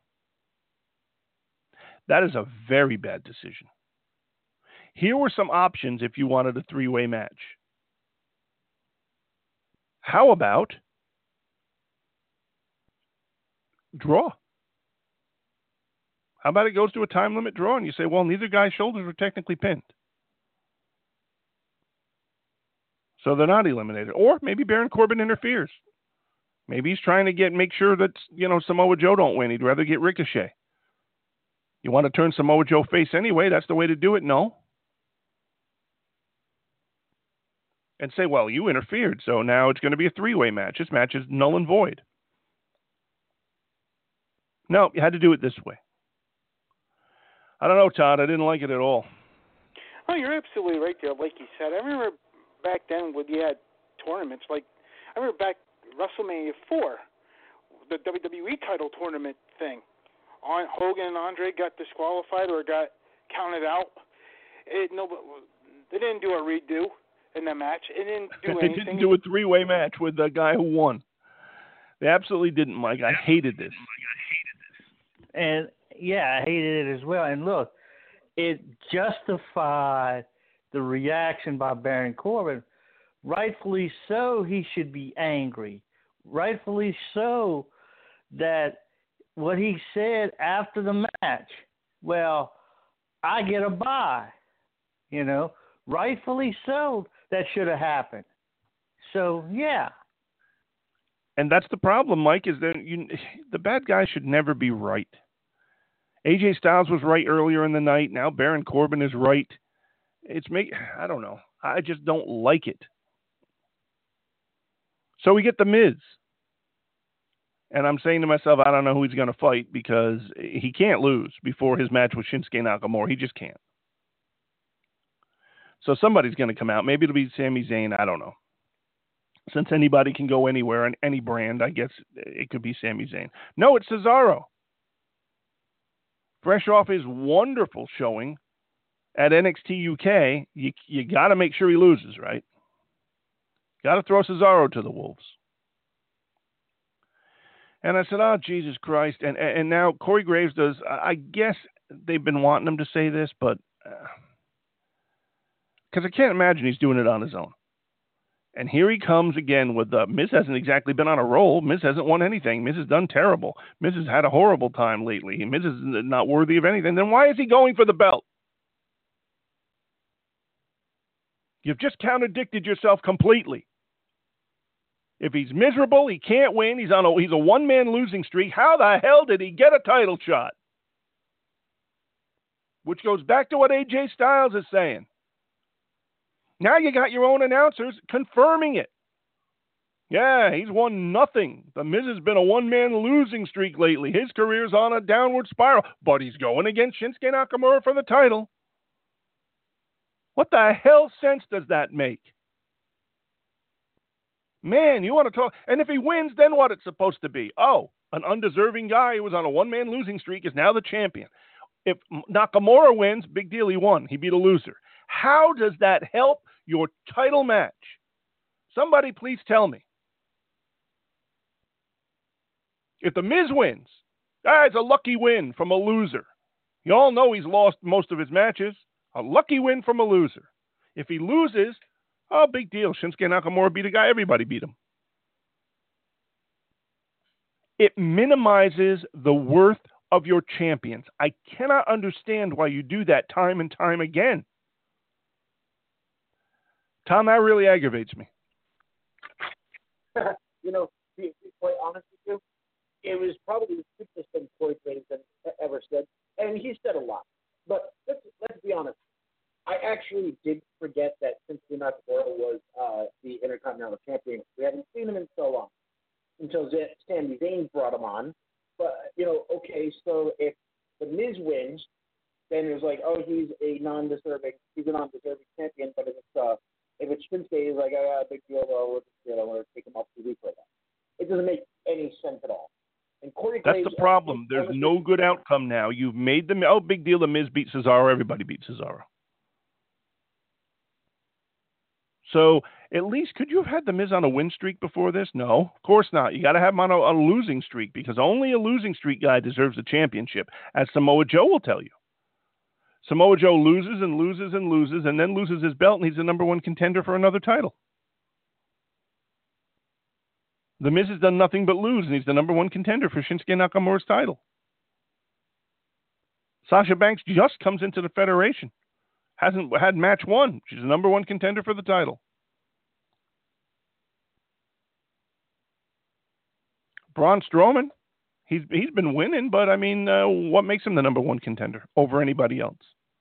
That is a very bad decision. Here were some options if you wanted a three-way match. How about draw? How about it goes to a time limit draw and you say, well, neither guy's shoulders were technically pinned. So they're not eliminated. Or maybe Baron Corbin interferes. Maybe he's trying to get make sure that, you know, Samoa Joe don't win. He'd rather get Ricochet. You want to turn Samoa Joe face anyway? That's the way to do it? No. And say, well, you interfered, so now it's going to be a three-way match. This match is null and void. No, you had to do it this way. I don't know, Todd. I didn't like it at all. Oh, you're absolutely right there. Like you said, I remember back then when you had tournaments. Like I remember back WrestleMania four, the W W E title tournament thing. On Hogan and Andre got disqualified or got counted out. It, no, they didn't do a redo in the match. It didn't do They anything. didn't do a three-way match with the guy who won. They absolutely didn't, Mike. I hated this. And yeah, I hated it as well. And look, it justified the reaction by Baron Corbin. Rightfully so, he should be angry. Rightfully so, that what he said after the match, well, I get a bye. You know, rightfully so, that should have happened. So, yeah. And that's the problem, Mike, is that you, the bad guy should never be right. A J Styles was right earlier in the night. Now Baron Corbin is right. It's make I don't know. I just don't like it. So we get The Miz. And I'm saying to myself, I don't know who he's going to fight because he can't lose before his match with Shinsuke Nakamura. He just can't. So somebody's going to come out. Maybe it'll be Sami Zayn. I don't know. Since anybody can go anywhere on any brand, I guess it could be Sami Zayn. No, it's Cesaro. Fresh off his wonderful showing at N X T U K, you you got to make sure he loses, right? Got to throw Cesaro to the wolves. And I said, oh, Jesus Christ. And and now Corey Graves does, I guess they've been wanting him to say this, but because uh, I can't imagine he's doing it on his own. And here he comes again with, uh, Miz hasn't exactly been on a roll. Miz hasn't won anything. Miz has done terrible. Miz has had a horrible time lately. Miz is not worthy of anything. Then why is he going for the belt? You've just contradicted yourself completely. If he's miserable, he can't win. He's on a he's a one-man losing streak. How the hell did he get a title shot? Which goes back to what A J Styles is saying. Now you got your own announcers confirming it. Yeah, he's won nothing. The Miz has been a one-man losing streak lately. His career's on a downward spiral, but he's going against Shinsuke Nakamura for the title. What the hell sense does that make? Man, you want to talk? And if he wins, then what it's supposed to be? Oh, an undeserving guy who was on a one-man losing streak is now the champion. If Nakamura wins, big deal, he won. He beat a loser. How does that help your title match? Somebody please tell me. If the Miz wins, ah, it's a lucky win from a loser. You all know he's lost most of his matches. A lucky win from a loser. If he loses, oh, big deal. Shinsuke Nakamura beat a guy. Everybody beat him. It minimizes the worth of your champions. I cannot understand why you do that time and time again. Tom, that really aggravates me. You know, to be quite honest with you, it was probably the stupidest thing Corey Graves ever said, and he said a lot. But let's let's be honest. I actually did forget that Shinsuke Nakamura was uh, the Intercontinental Champion. We haven't seen him in so long until Z- Sami Zayn brought him on. But you know, okay, so if the Miz wins, then it was like, oh, he's a non-deserving, he's a non-deserving champion. But if it's uh, if it's Shinsuke, he's like, oh, yeah, big deal, though. We'll just, you know, we'll take him off T V for that. It doesn't make any sense at all. And Corey That's Graves, the problem. There's no good outcome now. You've made the oh, big deal. The Miz beat Cesaro. Everybody beat Cesaro. So at least could you have had the Miz on a win streak before this? No, of course not. You got to have him on a, a losing streak because only a losing streak guy deserves a championship, as Samoa Joe will tell you. Samoa Joe loses and loses and loses and then loses his belt, and he's the number one contender for another title. The Miz has done nothing but lose, and he's the number one contender for Shinsuke Nakamura's title. Sasha Banks just comes into the Federation. Hasn't had match one. She's the number one contender for the title. Braun Strowman, he's he's been winning, but I mean, uh, what makes him the number one contender over anybody else?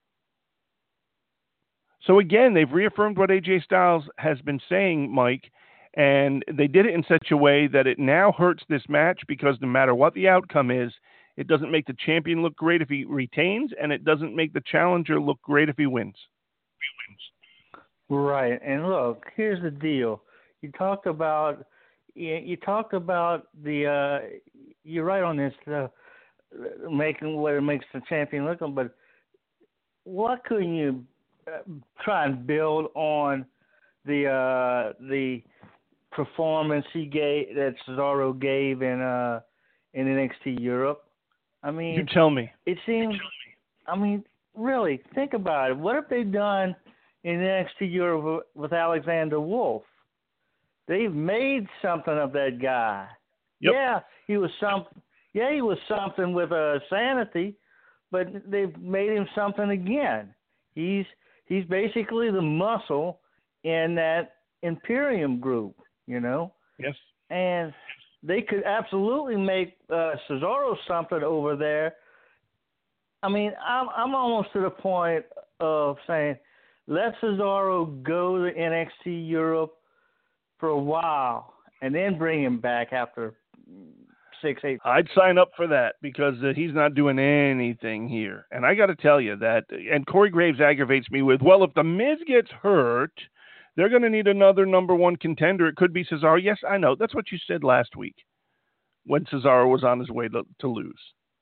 So again, they've reaffirmed what A J Styles has been saying, Mike, and they did it in such a way that it now hurts this match because no matter what the outcome is, it doesn't make the champion look great if he retains, and it doesn't make the challenger look great if he wins. He wins. Right, and look, here's the deal. You talked about you talked about the. Uh, you're right on this, uh, making what it makes the champion look, but what could you uh, try and build on the uh, the performance he gave that Cesaro gave in uh, in N X T Europe? I mean, you tell me. It seems. I mean, really, think about it. What have they done in N X T Europe with Alexander Wolf? They've made something of that guy. Yep. Yeah, he was some. Yeah, he was something with a uh, sanity, but they've made him something again. He's he's basically the muscle in that Imperium group. You know. Yes. And they could absolutely make uh, Cesaro something over there. I mean, I'm I'm almost to the point of saying, let Cesaro go to N X T Europe for a while, and then bring him back after six, eight. I'd sign up for that because uh, he's not doing anything here. And I got to tell you that, and Corey Graves aggravates me with, well, if The Miz gets hurt, they're going to need another number one contender. It could be Cesaro. Yes, I know. That's what you said last week when Cesaro was on his way to, to lose.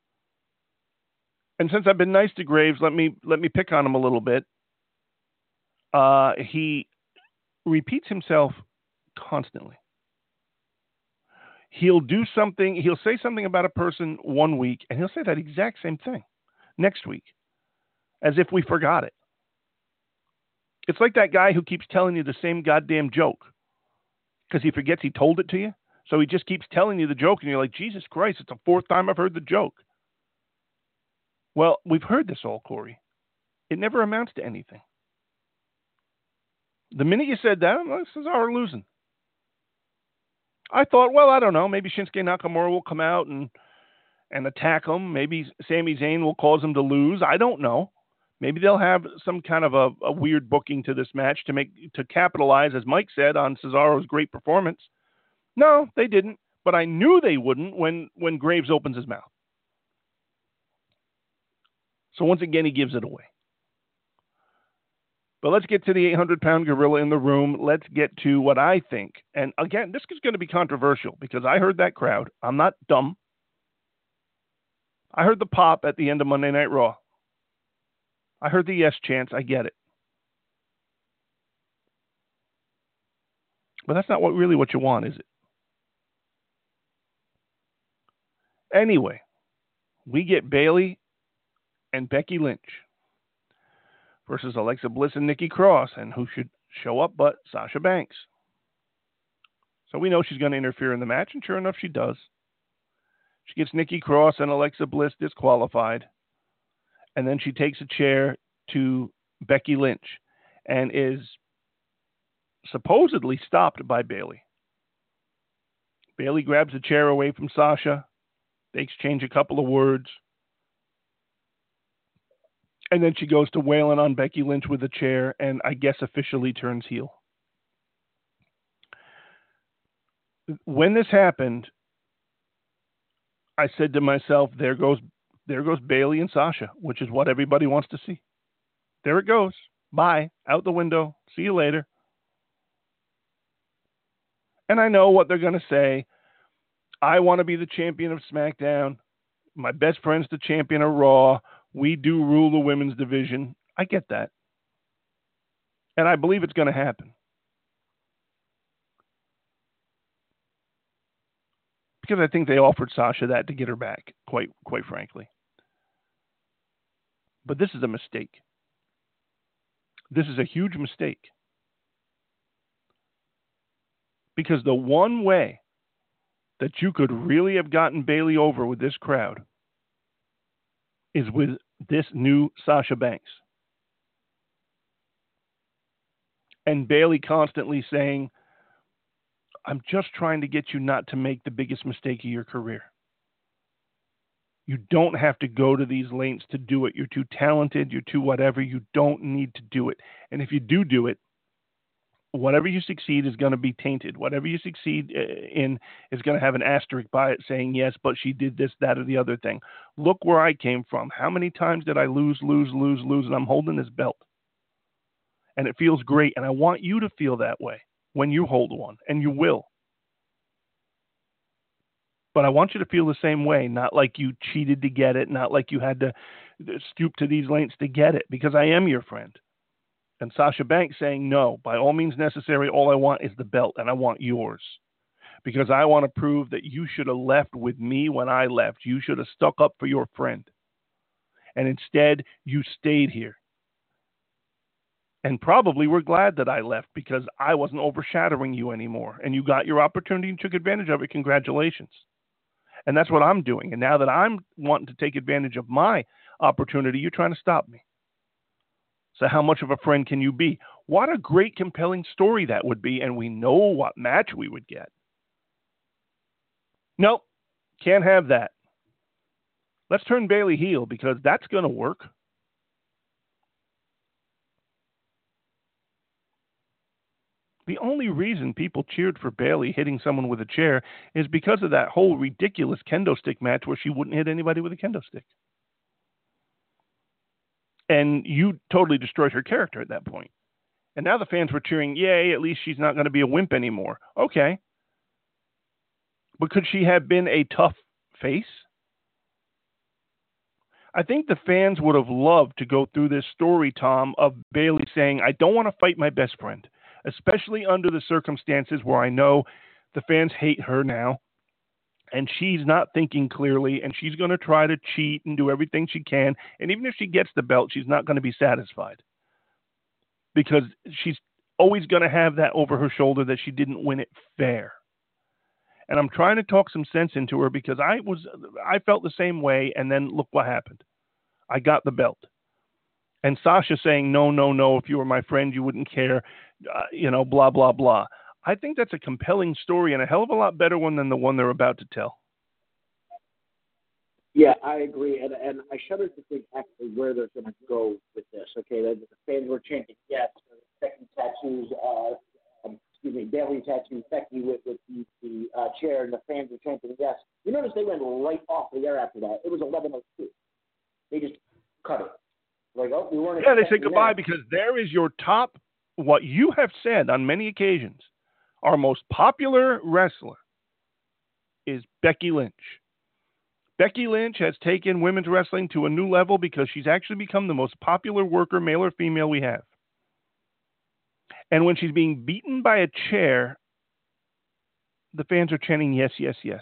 And since I've been nice to Graves, let me let me pick on him a little bit. Uh, he repeats himself constantly. He'll do something, he'll say something about a person one week, and he'll say that exact same thing next week, as if we forgot it. It's like that guy who keeps telling you the same goddamn joke because he forgets he told it to you. So he just keeps telling you the joke, and you're like, Jesus Christ, it's the fourth time I've heard the joke. Well, we've heard this all, Corey. It never amounts to anything. The minute you said that, well, Cesaro losing. I thought, well, I don't know. Maybe Shinsuke Nakamura will come out and and attack him. Maybe Sami Zayn will cause him to lose. I don't know. Maybe they'll have some kind of a, a weird booking to this match to make to capitalize, as Mike said, on Cesaro's great performance. No, they didn't. But I knew they wouldn't when, when Graves opens his mouth. So once again, he gives it away. But let's get to the eight hundred pound gorilla in the room. Let's get to what I think. And again, this is going to be controversial because I heard that crowd. I'm not dumb. I heard the pop at the end of Monday Night Raw. I heard the yes chants. I get it. But that's not what really what you want, is it? Anyway, we get Bayley and Becky Lynch versus Alexa Bliss and Nikki Cross, and who should show up but Sasha Banks. So we know she's going to interfere in the match, and sure enough, she does. She gets Nikki Cross and Alexa Bliss disqualified, and then she takes a chair to Becky Lynch and is supposedly stopped by Bayley. Bayley grabs a chair away from Sasha. They exchange a couple of words. And then she goes to wailing on Becky Lynch with a chair and I guess officially turns heel. When this happened, I said to myself, there goes there goes Bayley and Sasha, which is what everybody wants to see. There it goes. Bye. Out the window. See you later. And I know what they're going to say. I want to be the champion of SmackDown. My best friend's the champion of Raw. We do rule the women's division. I get that. And I believe it's going to happen. Because I think they offered Sasha that to get her back, quite quite frankly. But this is a mistake. This is a huge mistake. Because the one way that you could really have gotten Bayley over with this crowd is with this new Sasha Banks. And Bayley constantly saying, I'm just trying to get you not to make the biggest mistake of your career. You don't have to go to these lengths to do it. You're too talented. You're too whatever. You don't need to do it. And if you do do it, whatever you succeed is going to be tainted. Whatever you succeed in is going to have an asterisk by it saying, yes, but she did this, that, or the other thing. Look where I came from. How many times did I lose, lose, lose, lose, and I'm holding this belt? And it feels great. And I want you to feel that way when you hold one, and you will. But I want you to feel the same way, not like you cheated to get it, not like you had to stoop to these lengths to get it, because I am your friend. And Sasha Banks saying, no, by all means necessary, all I want is the belt, and I want yours. Because I want to prove that you should have left with me when I left. You should have stuck up for your friend. And instead, you stayed here. And probably were glad that I left because I wasn't overshadowing you anymore. And you got your opportunity and took advantage of it. Congratulations. And that's what I'm doing. And now that I'm wanting to take advantage of my opportunity, you're trying to stop me. So how much of a friend can you be? What a great, compelling story that would be, and we know what match we would get. Nope, can't have that. Let's turn Bayley heel because that's going to work. The only reason people cheered for Bayley hitting someone with a chair is because of that whole ridiculous kendo stick match where she wouldn't hit anybody with a kendo stick. And you totally destroyed her character at that point. And now the fans were cheering, yay, at least she's not going to be a wimp anymore. Okay. But could she have been a tough face? I think the fans would have loved to go through this story, Tom, of Bayley saying, I don't want to fight my best friend, especially under the circumstances where I know the fans hate her now, and she's not thinking clearly, and she's going to try to cheat and do everything she can. And even if she gets the belt, she's not going to be satisfied because she's always going to have that over her shoulder that she didn't win it fair. And I'm trying to talk some sense into her because I was, I felt the same way. And then look what happened. I got the belt. And Sasha saying, no, no, no, if you were my friend, you wouldn't care, uh, you know, blah, blah, blah. I think that's a compelling story and a hell of a lot better one than the one they're about to tell. Yeah, I agree. And and I shudder to think actually where they're going to go with this. Okay, the, the fans were chanting, yes, Becky tattoos, uh, um, excuse me, Bayley tattoos Becky with, with the, the uh, chair, and the fans were chanting, yes. You notice they went right off the air after that. It was eleven oh two. They just cut it. Like, oh, we weren't. Yeah, they said goodbye that. because there is your top, what you have said on many occasions, our most popular wrestler is Becky Lynch. Becky Lynch has taken women's wrestling to a new level because she's actually become the most popular worker, male or female, we have. And when she's being beaten by a chair, the fans are chanting, yes, yes, yes.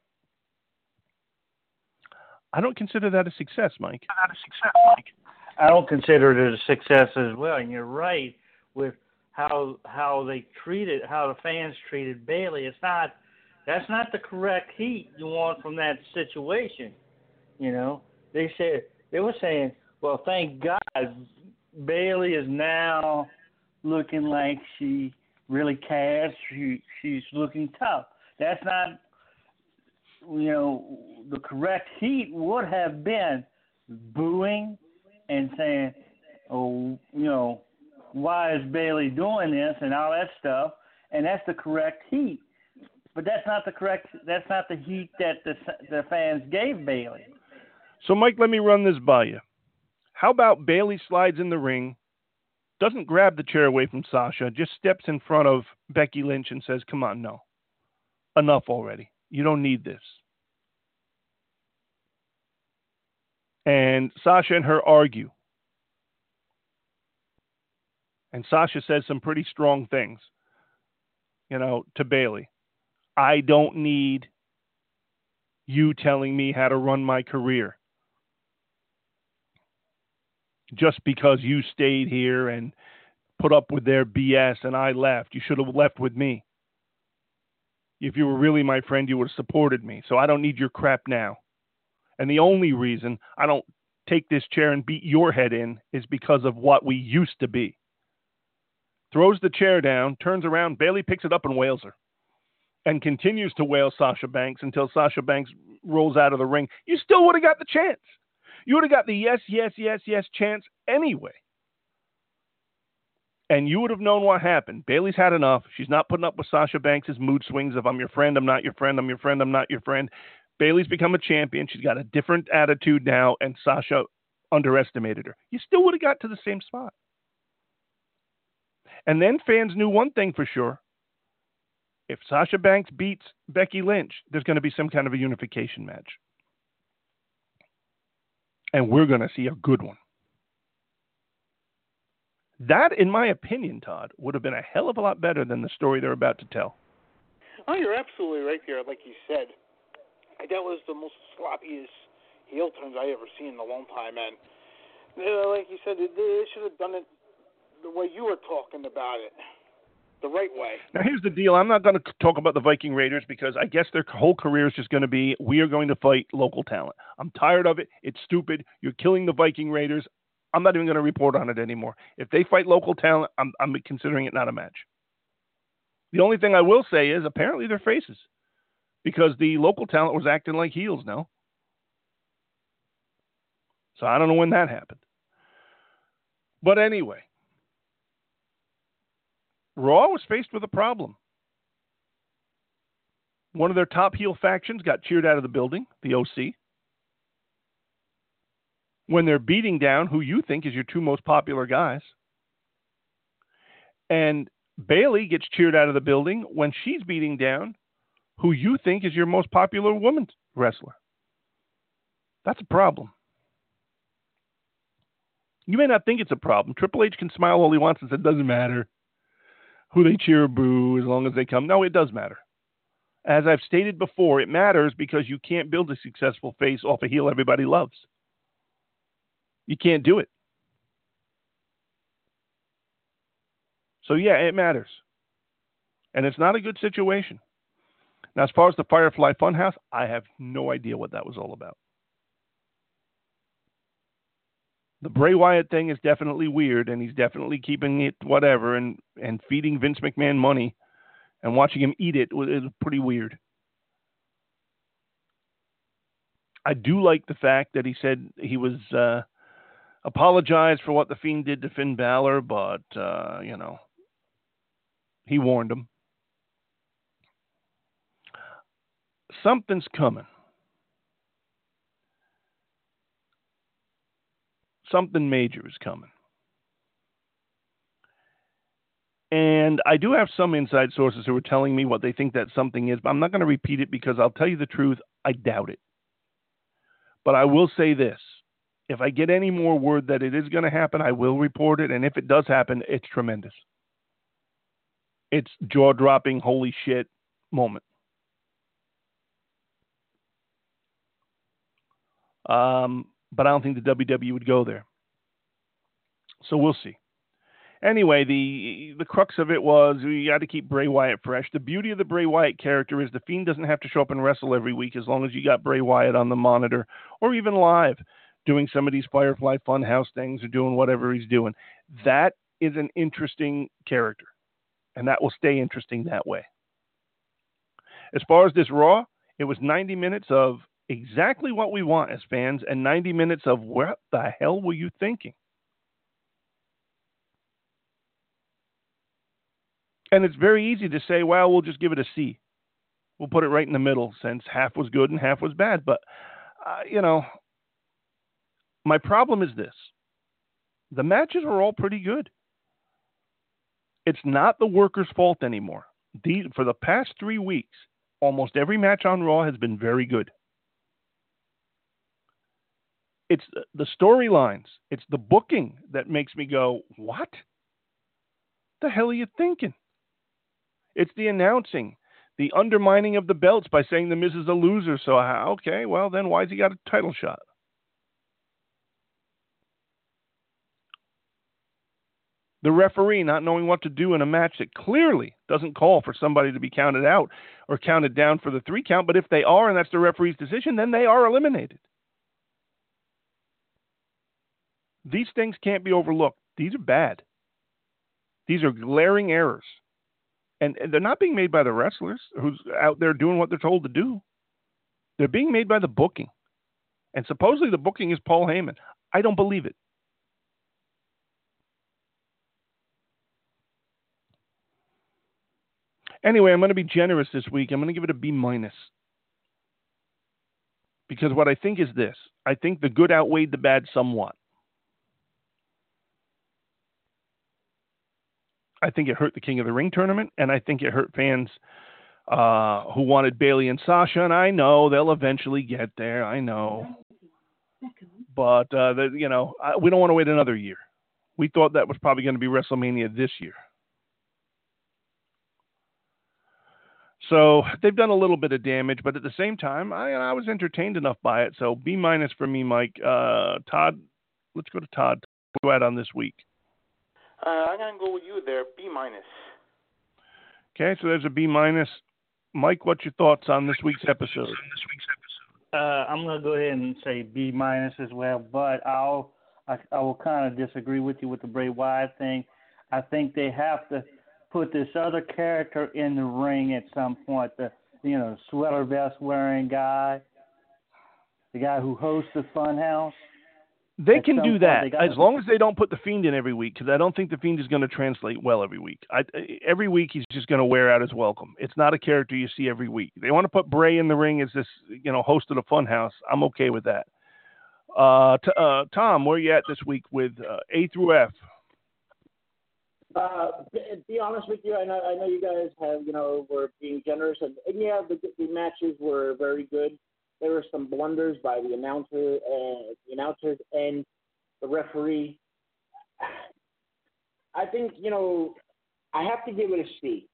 I don't consider that a success, Mike. Not a success, Mike. I don't consider it a success as well. And you're right with how how they treated, how the fans treated Bayley. It's not, that's not the correct heat you want from that situation. You know, they said, they were saying, well, thank God Bayley is now looking like she really cares. She she's looking tough. That's not, you know, the correct heat would have been booing and saying, oh, you know, why is Bayley doing this and all that stuff, and that's the correct heat. But that's not the correct, that's not the heat that the the fans gave Bayley. So, Mike, let me run this by you. How about Bayley slides in the ring, doesn't grab the chair away from Sasha, just steps in front of Becky Lynch and says, come on, no. Enough already. You don't need this. And Sasha and her argue. And Sasha says some pretty strong things, you know, to Bayley. I don't need you telling me how to run my career. Just because you stayed here and put up with their B S and I left. You should have left with me. If you were really my friend, you would have supported me. So I don't need your crap now. And the only reason I don't take this chair and beat your head in is because of what we used to be. Throws the chair down, turns around, Bayley picks it up and wails her. And continues to wail Sasha Banks until Sasha Banks rolls out of the ring. You still would have got the chance. You would have got the yes, yes, yes, yes chance anyway. And you would have known what happened. Bayley's had enough. She's not putting up with Sasha Banks' mood swings of I'm your friend, I'm not your friend, I'm your friend, I'm not your friend. Bayley's become a champion. She's got a different attitude now, and Sasha underestimated her. You still would have got to the same spot. And then fans knew one thing for sure. If Sasha Banks beats Becky Lynch, there's going to be some kind of a unification match. And we're going to see a good one. That, in my opinion, Todd, would have been a hell of a lot better than the story they're about to tell. Oh, you're absolutely right there, like you said. That was the most sloppiest heel turns I ever seen in a long time, and you know, like you said, they, they should have done it the way you were talking about it, the right way. Now, here's the deal. I'm not going to talk about the Viking Raiders because I guess their whole career is just going to be, we are going to fight local talent. I'm tired of it. It's stupid. You're killing the Viking Raiders. I'm not even going to report on it anymore. If they fight local talent, I'm, I'm considering it not a match. The only thing I will say is apparently they're faces. Because the local talent was acting like heels now. So I don't know when that happened. But anyway, Raw was faced with a problem. One of their top heel factions got cheered out of the building, the O C. When they're beating down who you think is your two most popular guys. And Bayley gets cheered out of the building when she's beating down who you think is your most popular women's wrestler. That's a problem. You may not think it's a problem. Triple H can smile all he wants and say it doesn't matter who they cheer or boo as long as they come. No, it does matter. As I've stated before, it matters because you can't build a successful face off a heel everybody loves. You can't do it. So, yeah, it matters. And it's not a good situation. Now, as far as the Firefly Funhouse, I have no idea what that was all about. The Bray Wyatt thing is definitely weird, and he's definitely keeping it whatever and, and feeding Vince McMahon money and watching him eat it is pretty weird. I do like the fact that he said he was uh, apologized for what the Fiend did to Finn Balor, but, uh, you know, he warned him. Something's coming. Something major is coming. And I do have some inside sources who are telling me what they think that something is, but I'm not going to repeat it because I'll tell you the truth, I doubt it. But I will say this. If I get any more word that it is going to happen, I will report it. And if it does happen, it's tremendous. It's jaw-dropping, holy shit moment. Um, but I don't think the W W E would go there. So we'll see. Anyway, the the crux of it was we got to keep Bray Wyatt fresh. The beauty of the Bray Wyatt character is the Fiend doesn't have to show up and wrestle every week as long as you got Bray Wyatt on the monitor or even live doing some of these Firefly Funhouse things or doing whatever he's doing. That is an interesting character, and that will stay interesting that way. As far as this Raw, it was ninety minutes of exactly what we want as fans and ninety minutes of what the hell were you thinking? And it's very easy to say, well, we'll just give it a C. We'll put it right in the middle since half was good and half was bad. But, uh, you know, my problem is this. The matches are all pretty good. It's not the workers' fault anymore. These, for the past three weeks, almost every match on Raw has been very good. It's the storylines. It's the booking that makes me go, what the hell are you thinking? It's the announcing, the undermining of the belts by saying the Miz is a loser. So, okay, well, then why's he got a title shot? The referee not knowing what to do in a match that clearly doesn't call for somebody to be counted out or counted down for the three count. But if they are, and that's the referee's decision, then they are eliminated. These things can't be overlooked. These are bad. These are glaring errors. And, and they're not being made by the wrestlers who's out there doing what they're told to do. They're being made by the booking. And supposedly the booking is Paul Heyman. I don't believe it. Anyway, I'm going to be generous this week. I'm going to give it a B minus. Because what I think is this. I think the good outweighed the bad somewhat. I think it hurt the King of the Ring tournament, and I think it hurt fans uh, who wanted Bayley and Sasha, and I know they'll eventually get there. I know. But, uh, the, you know, I, we don't want to wait another year. We thought that was probably going to be WrestleMania this year. So they've done a little bit of damage, but at the same time, I, I was entertained enough by it. So B minus for me, Mike. Uh, Todd, let's go to Todd. Go out on this week. Uh, I'm going to go with you there, B minus. Okay, so there's a B minus. Mike, what's your thoughts on this week's episode? Uh, I'm going to go ahead and say B minus as well, but I'll I, I will kind of disagree with you with the Bray Wyatt thing. I think they have to put this other character in the ring at some point. The you know sweater vest wearing guy, the guy who hosts the Funhouse. They At can some do point, that they gotta as long as they don't put the Fiend in every week, because I don't think the Fiend is going to translate well every week. I, every week he's just going to wear out his welcome. It's not a character you see every week. They want to put Bray in the ring as this, you know, host of the Funhouse. I'm okay with that. Uh, t- uh, Tom, where are you at this week with uh, A through F? Uh, be, be honest with you, I know I know you guys have you know were being generous, and, and yeah, the, the matches were very good. There were some blunders by the announcer, uh, the announcers, and the referee. I think you know I have to give it a C.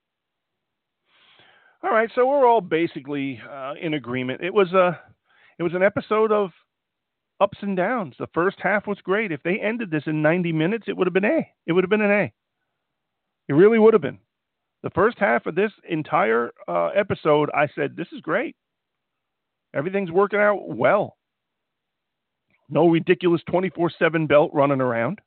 All right, so we're all basically uh, in agreement. It was a, it was an episode of ups and downs. The first half was great. If they ended this in ninety minutes, it would have been A. It would have been an A. It really would have been. The first half of this entire uh, episode, I said, this is great. Everything's working out well. No ridiculous twenty-four seven belt running around.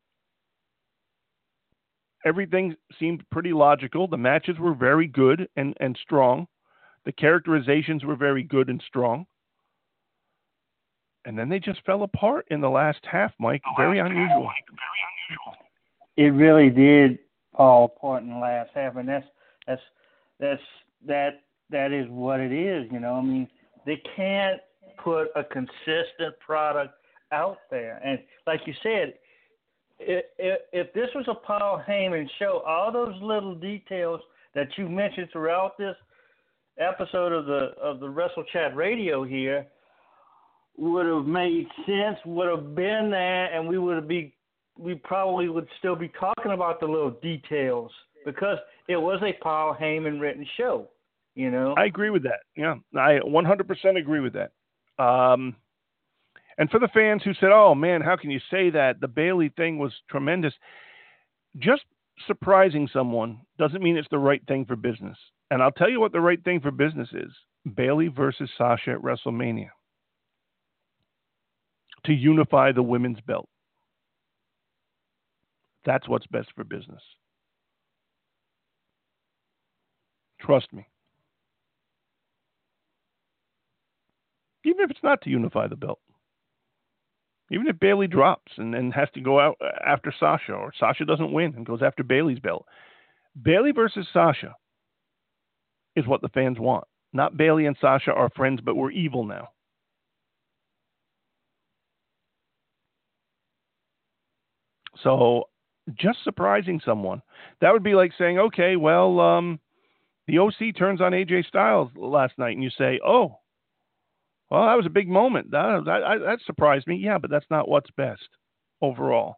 Everything seemed pretty logical. The matches were very good and, and strong. The characterizations were very good and strong. And then they just fell apart in the last half, Mike. Very unusual. It really did fall apart in the last half, and that's that's that's that that is what it is. You know, I mean, they can't put a consistent product out there, and like you said, if if, if this was a Paul Heyman show, all those little details that you mentioned throughout this episode of the of the Wrestle Chat Radio here would have made sense, would have been there, and we would be we probably would still be talking about the little details because it was a Paul Heyman written show, you know. I agree with that. Yeah, I one hundred percent agree with that. Um, and for the fans who said, "Oh man, how can you say that? The Bayley thing was tremendous." Just surprising someone doesn't mean it's the right thing for business. And I'll tell you what the right thing for business is: Bayley versus Sasha at WrestleMania to unify the women's belt. That's what's best for business. Trust me. Even if it's not to unify the belt. Even if Bayley drops and, and has to go out after Sasha, or Sasha doesn't win and goes after Bayley's belt. Bayley versus Sasha is what the fans want. Not Bayley and Sasha are friends, but we're evil now. So just surprising someone. That would be like saying, okay, well, um, the O C turns on A J Styles last night, and you say, oh, well, that was a big moment. That, that, that surprised me. Yeah, but that's not what's best overall.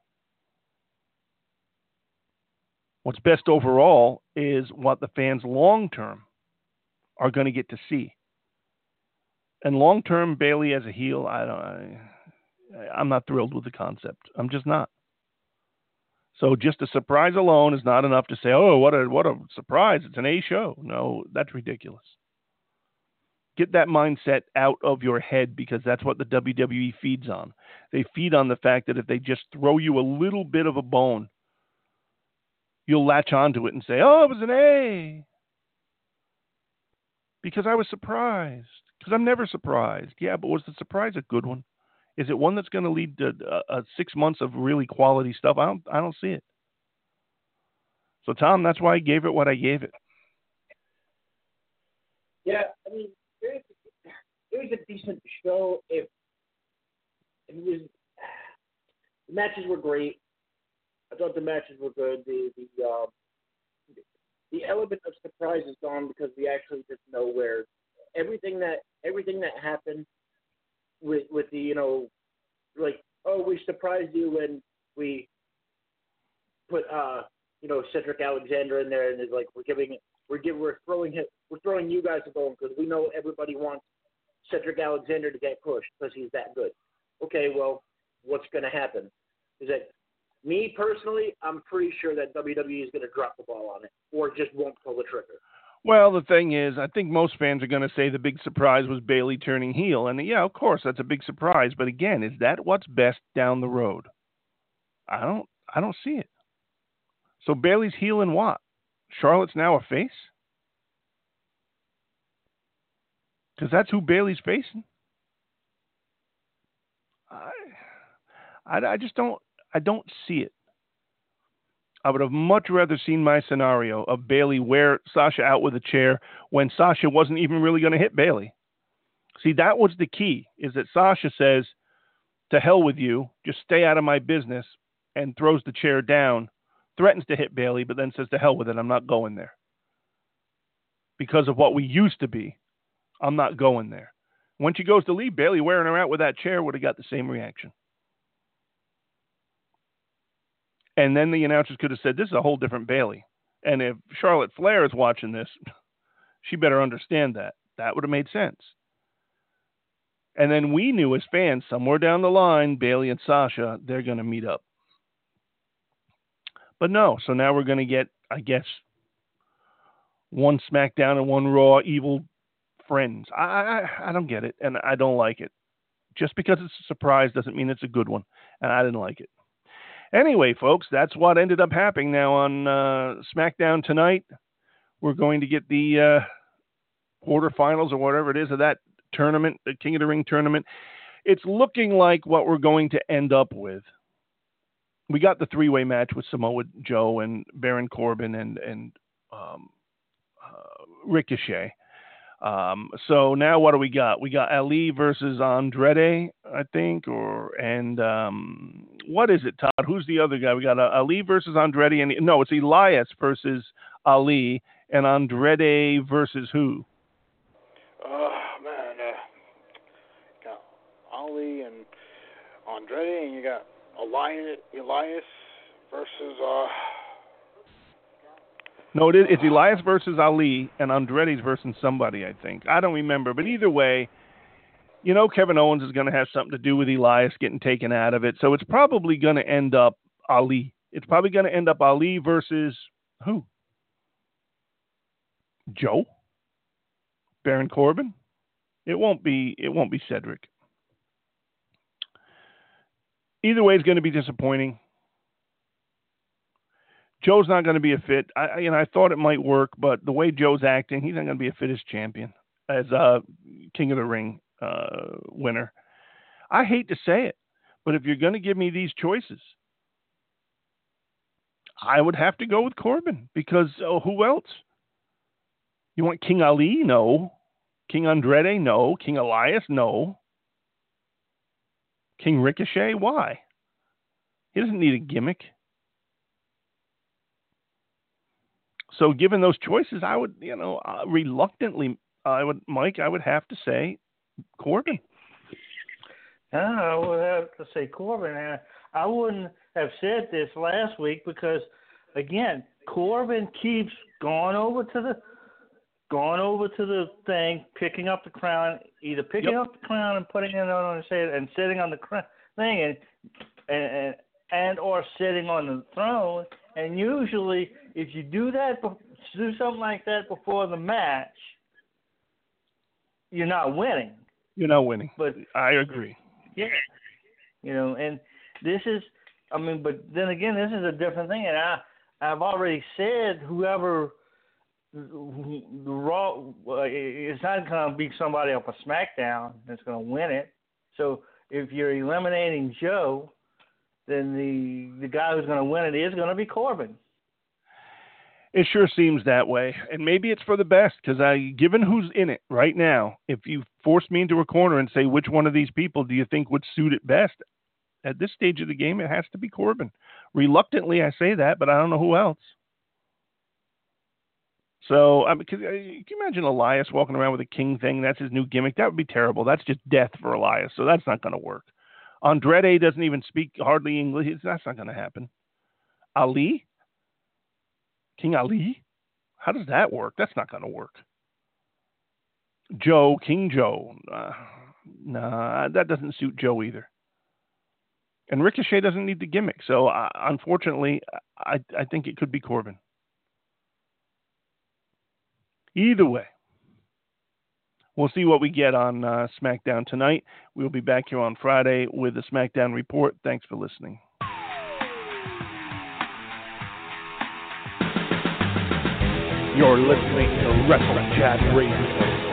What's best overall is what the fans long-term are going to get to see. And long-term, Bayley as a heel, I don't, I, I'm not thrilled with the concept. I'm just not. So just a surprise alone is not enough to say, oh, what a what a surprise. It's an A show. No, that's ridiculous. Get that mindset out of your head, because that's what the W W E feeds on. They feed on the fact that if they just throw you a little bit of a bone, you'll latch onto it and say, oh, it was an A. Because I was surprised. Because I'm never surprised. Yeah, but was the surprise a good one? Is it one that's going to lead to uh, uh, six months of really quality stuff? I don't, I don't see it. So, Tom, that's why I gave it what I gave it. Yeah, I mean, it was, it was a decent show. If it was, the matches were great. I thought the matches were good. The the um, the element of surprise is gone because we actually just know where everything that everything that happened with with the you know like oh we surprised you when we put uh you know Cedric Alexander in there, and it's like we're giving we're give, we're throwing it we're throwing you guys a bone because we know everybody wants Cedric Alexander to get pushed because he's that good. Okay, well, what's going to happen is that me personally, I'm pretty sure that W W E is going to drop the ball on it or just won't pull the trigger. Well, the thing is, I think most fans are going to say the big surprise was Bayley turning heel. And yeah, of course, that's a big surprise. But again, is that what's best down the road? I don't I don't see it. So Bayley's heel in what? Charlotte's now a face? Because that's who Bayley's facing. I, I, I just don't. I don't see it. I would have much rather seen my scenario of Bayley wear Sasha out with a chair when Sasha wasn't even really going to hit Bayley. See, that was the key, is that Sasha says, to hell with you, just stay out of my business, and throws the chair down, threatens to hit Bayley, but then says, to hell with it, I'm not going there. Because of what we used to be, I'm not going there. When she goes to leave, Bayley wearing her out with that chair would have got the same reaction. And then the announcers could have said, this is a whole different Bayley. And if Charlotte Flair is watching this, she better understand that. That would have made sense. And then we knew as fans, somewhere down the line, Bayley and Sasha, they're going to meet up. But no, so now we're going to get, I guess, one SmackDown and one Raw evil friends. I, I I don't get it, and I don't like it. Just because it's a surprise doesn't mean it's a good one, and I didn't like it. Anyway, folks, that's what ended up happening. Now on uh, SmackDown tonight, we're going to get the uh, quarterfinals or whatever it is of that tournament, the King of the Ring tournament. It's looking like what we're going to end up with. We got the three-way match with Samoa Joe and Baron Corbin and and um, uh, Ricochet. Um, so now what do we got? We got Ali versus Andrade, I think, or and um, what is it, Todd? Who's the other guy? We got uh, Ali versus Andrade, and no, it's Elias versus Ali, and Andrade versus who? Oh man, uh, you got Ali and Andrade, and you got Elias, Elias versus. Uh... No, it is, it's Elias versus Ali, and Andrade's versus somebody, I think. I don't remember, but either way, you know Kevin Owens is going to have something to do with Elias getting taken out of it, so it's probably going to end up Ali. It's probably going to end up Ali versus who? Joe? Baron Corbin? It won't be. It won't be Cedric. Either way, it's going to be disappointing. Joe's not going to be a fit. I, you know, I thought it might work, but the way Joe's acting, he's not going to be a fit as champion, as a King of the Ring uh, winner. I hate to say it, but if you're going to give me these choices, I would have to go with Corbin because oh, who else? You want King Ali? No. King Andrade? No. King Elias? No. King Ricochet? Why? He doesn't need a gimmick. So given those choices, I would, you know, uh, reluctantly, I would, Mike, I would have to say Corbin. I would have to say Corbin. And I wouldn't have said this last week because, again, Corbin keeps going over to the, going over to the thing, picking up the crown, either picking yep. up the crown and putting it on his head and sitting on the crown thing, and and and or sitting on the throne. And usually, if you do that, do something like that before the match, you're not winning. You're not winning. But I agree. Yeah, you know, and this is, I mean, but then again, this is a different thing, and I, I've already said whoever the Raw, it's not going to be somebody off of SmackDown that's going to win it. So if you're eliminating Joe, then the the guy who's going to win it is going to be Corbin. It sure seems that way, and maybe it's for the best because I, given who's in it right now, if you force me into a corner and say which one of these people do you think would suit it best at this stage of the game, it has to be Corbin. Reluctantly, I say that, but I don't know who else. So, I mean, can you imagine Elias walking around with a king thing? That's his new gimmick. That would be terrible. That's just death for Elias. So that's not going to work. Andrade doesn't even speak hardly English. That's not going to happen. Ali? King Ali? How does that work? That's not going to work. Joe, King Joe. Uh, nah, that doesn't suit Joe either. And Ricochet doesn't need the gimmick. So, uh, unfortunately, I, I think it could be Corbin. Either way, we'll see what we get on uh, SmackDown tonight. We'll be back here on Friday with the SmackDown Report. Thanks for listening. You're listening to Wrestle Chat Radio.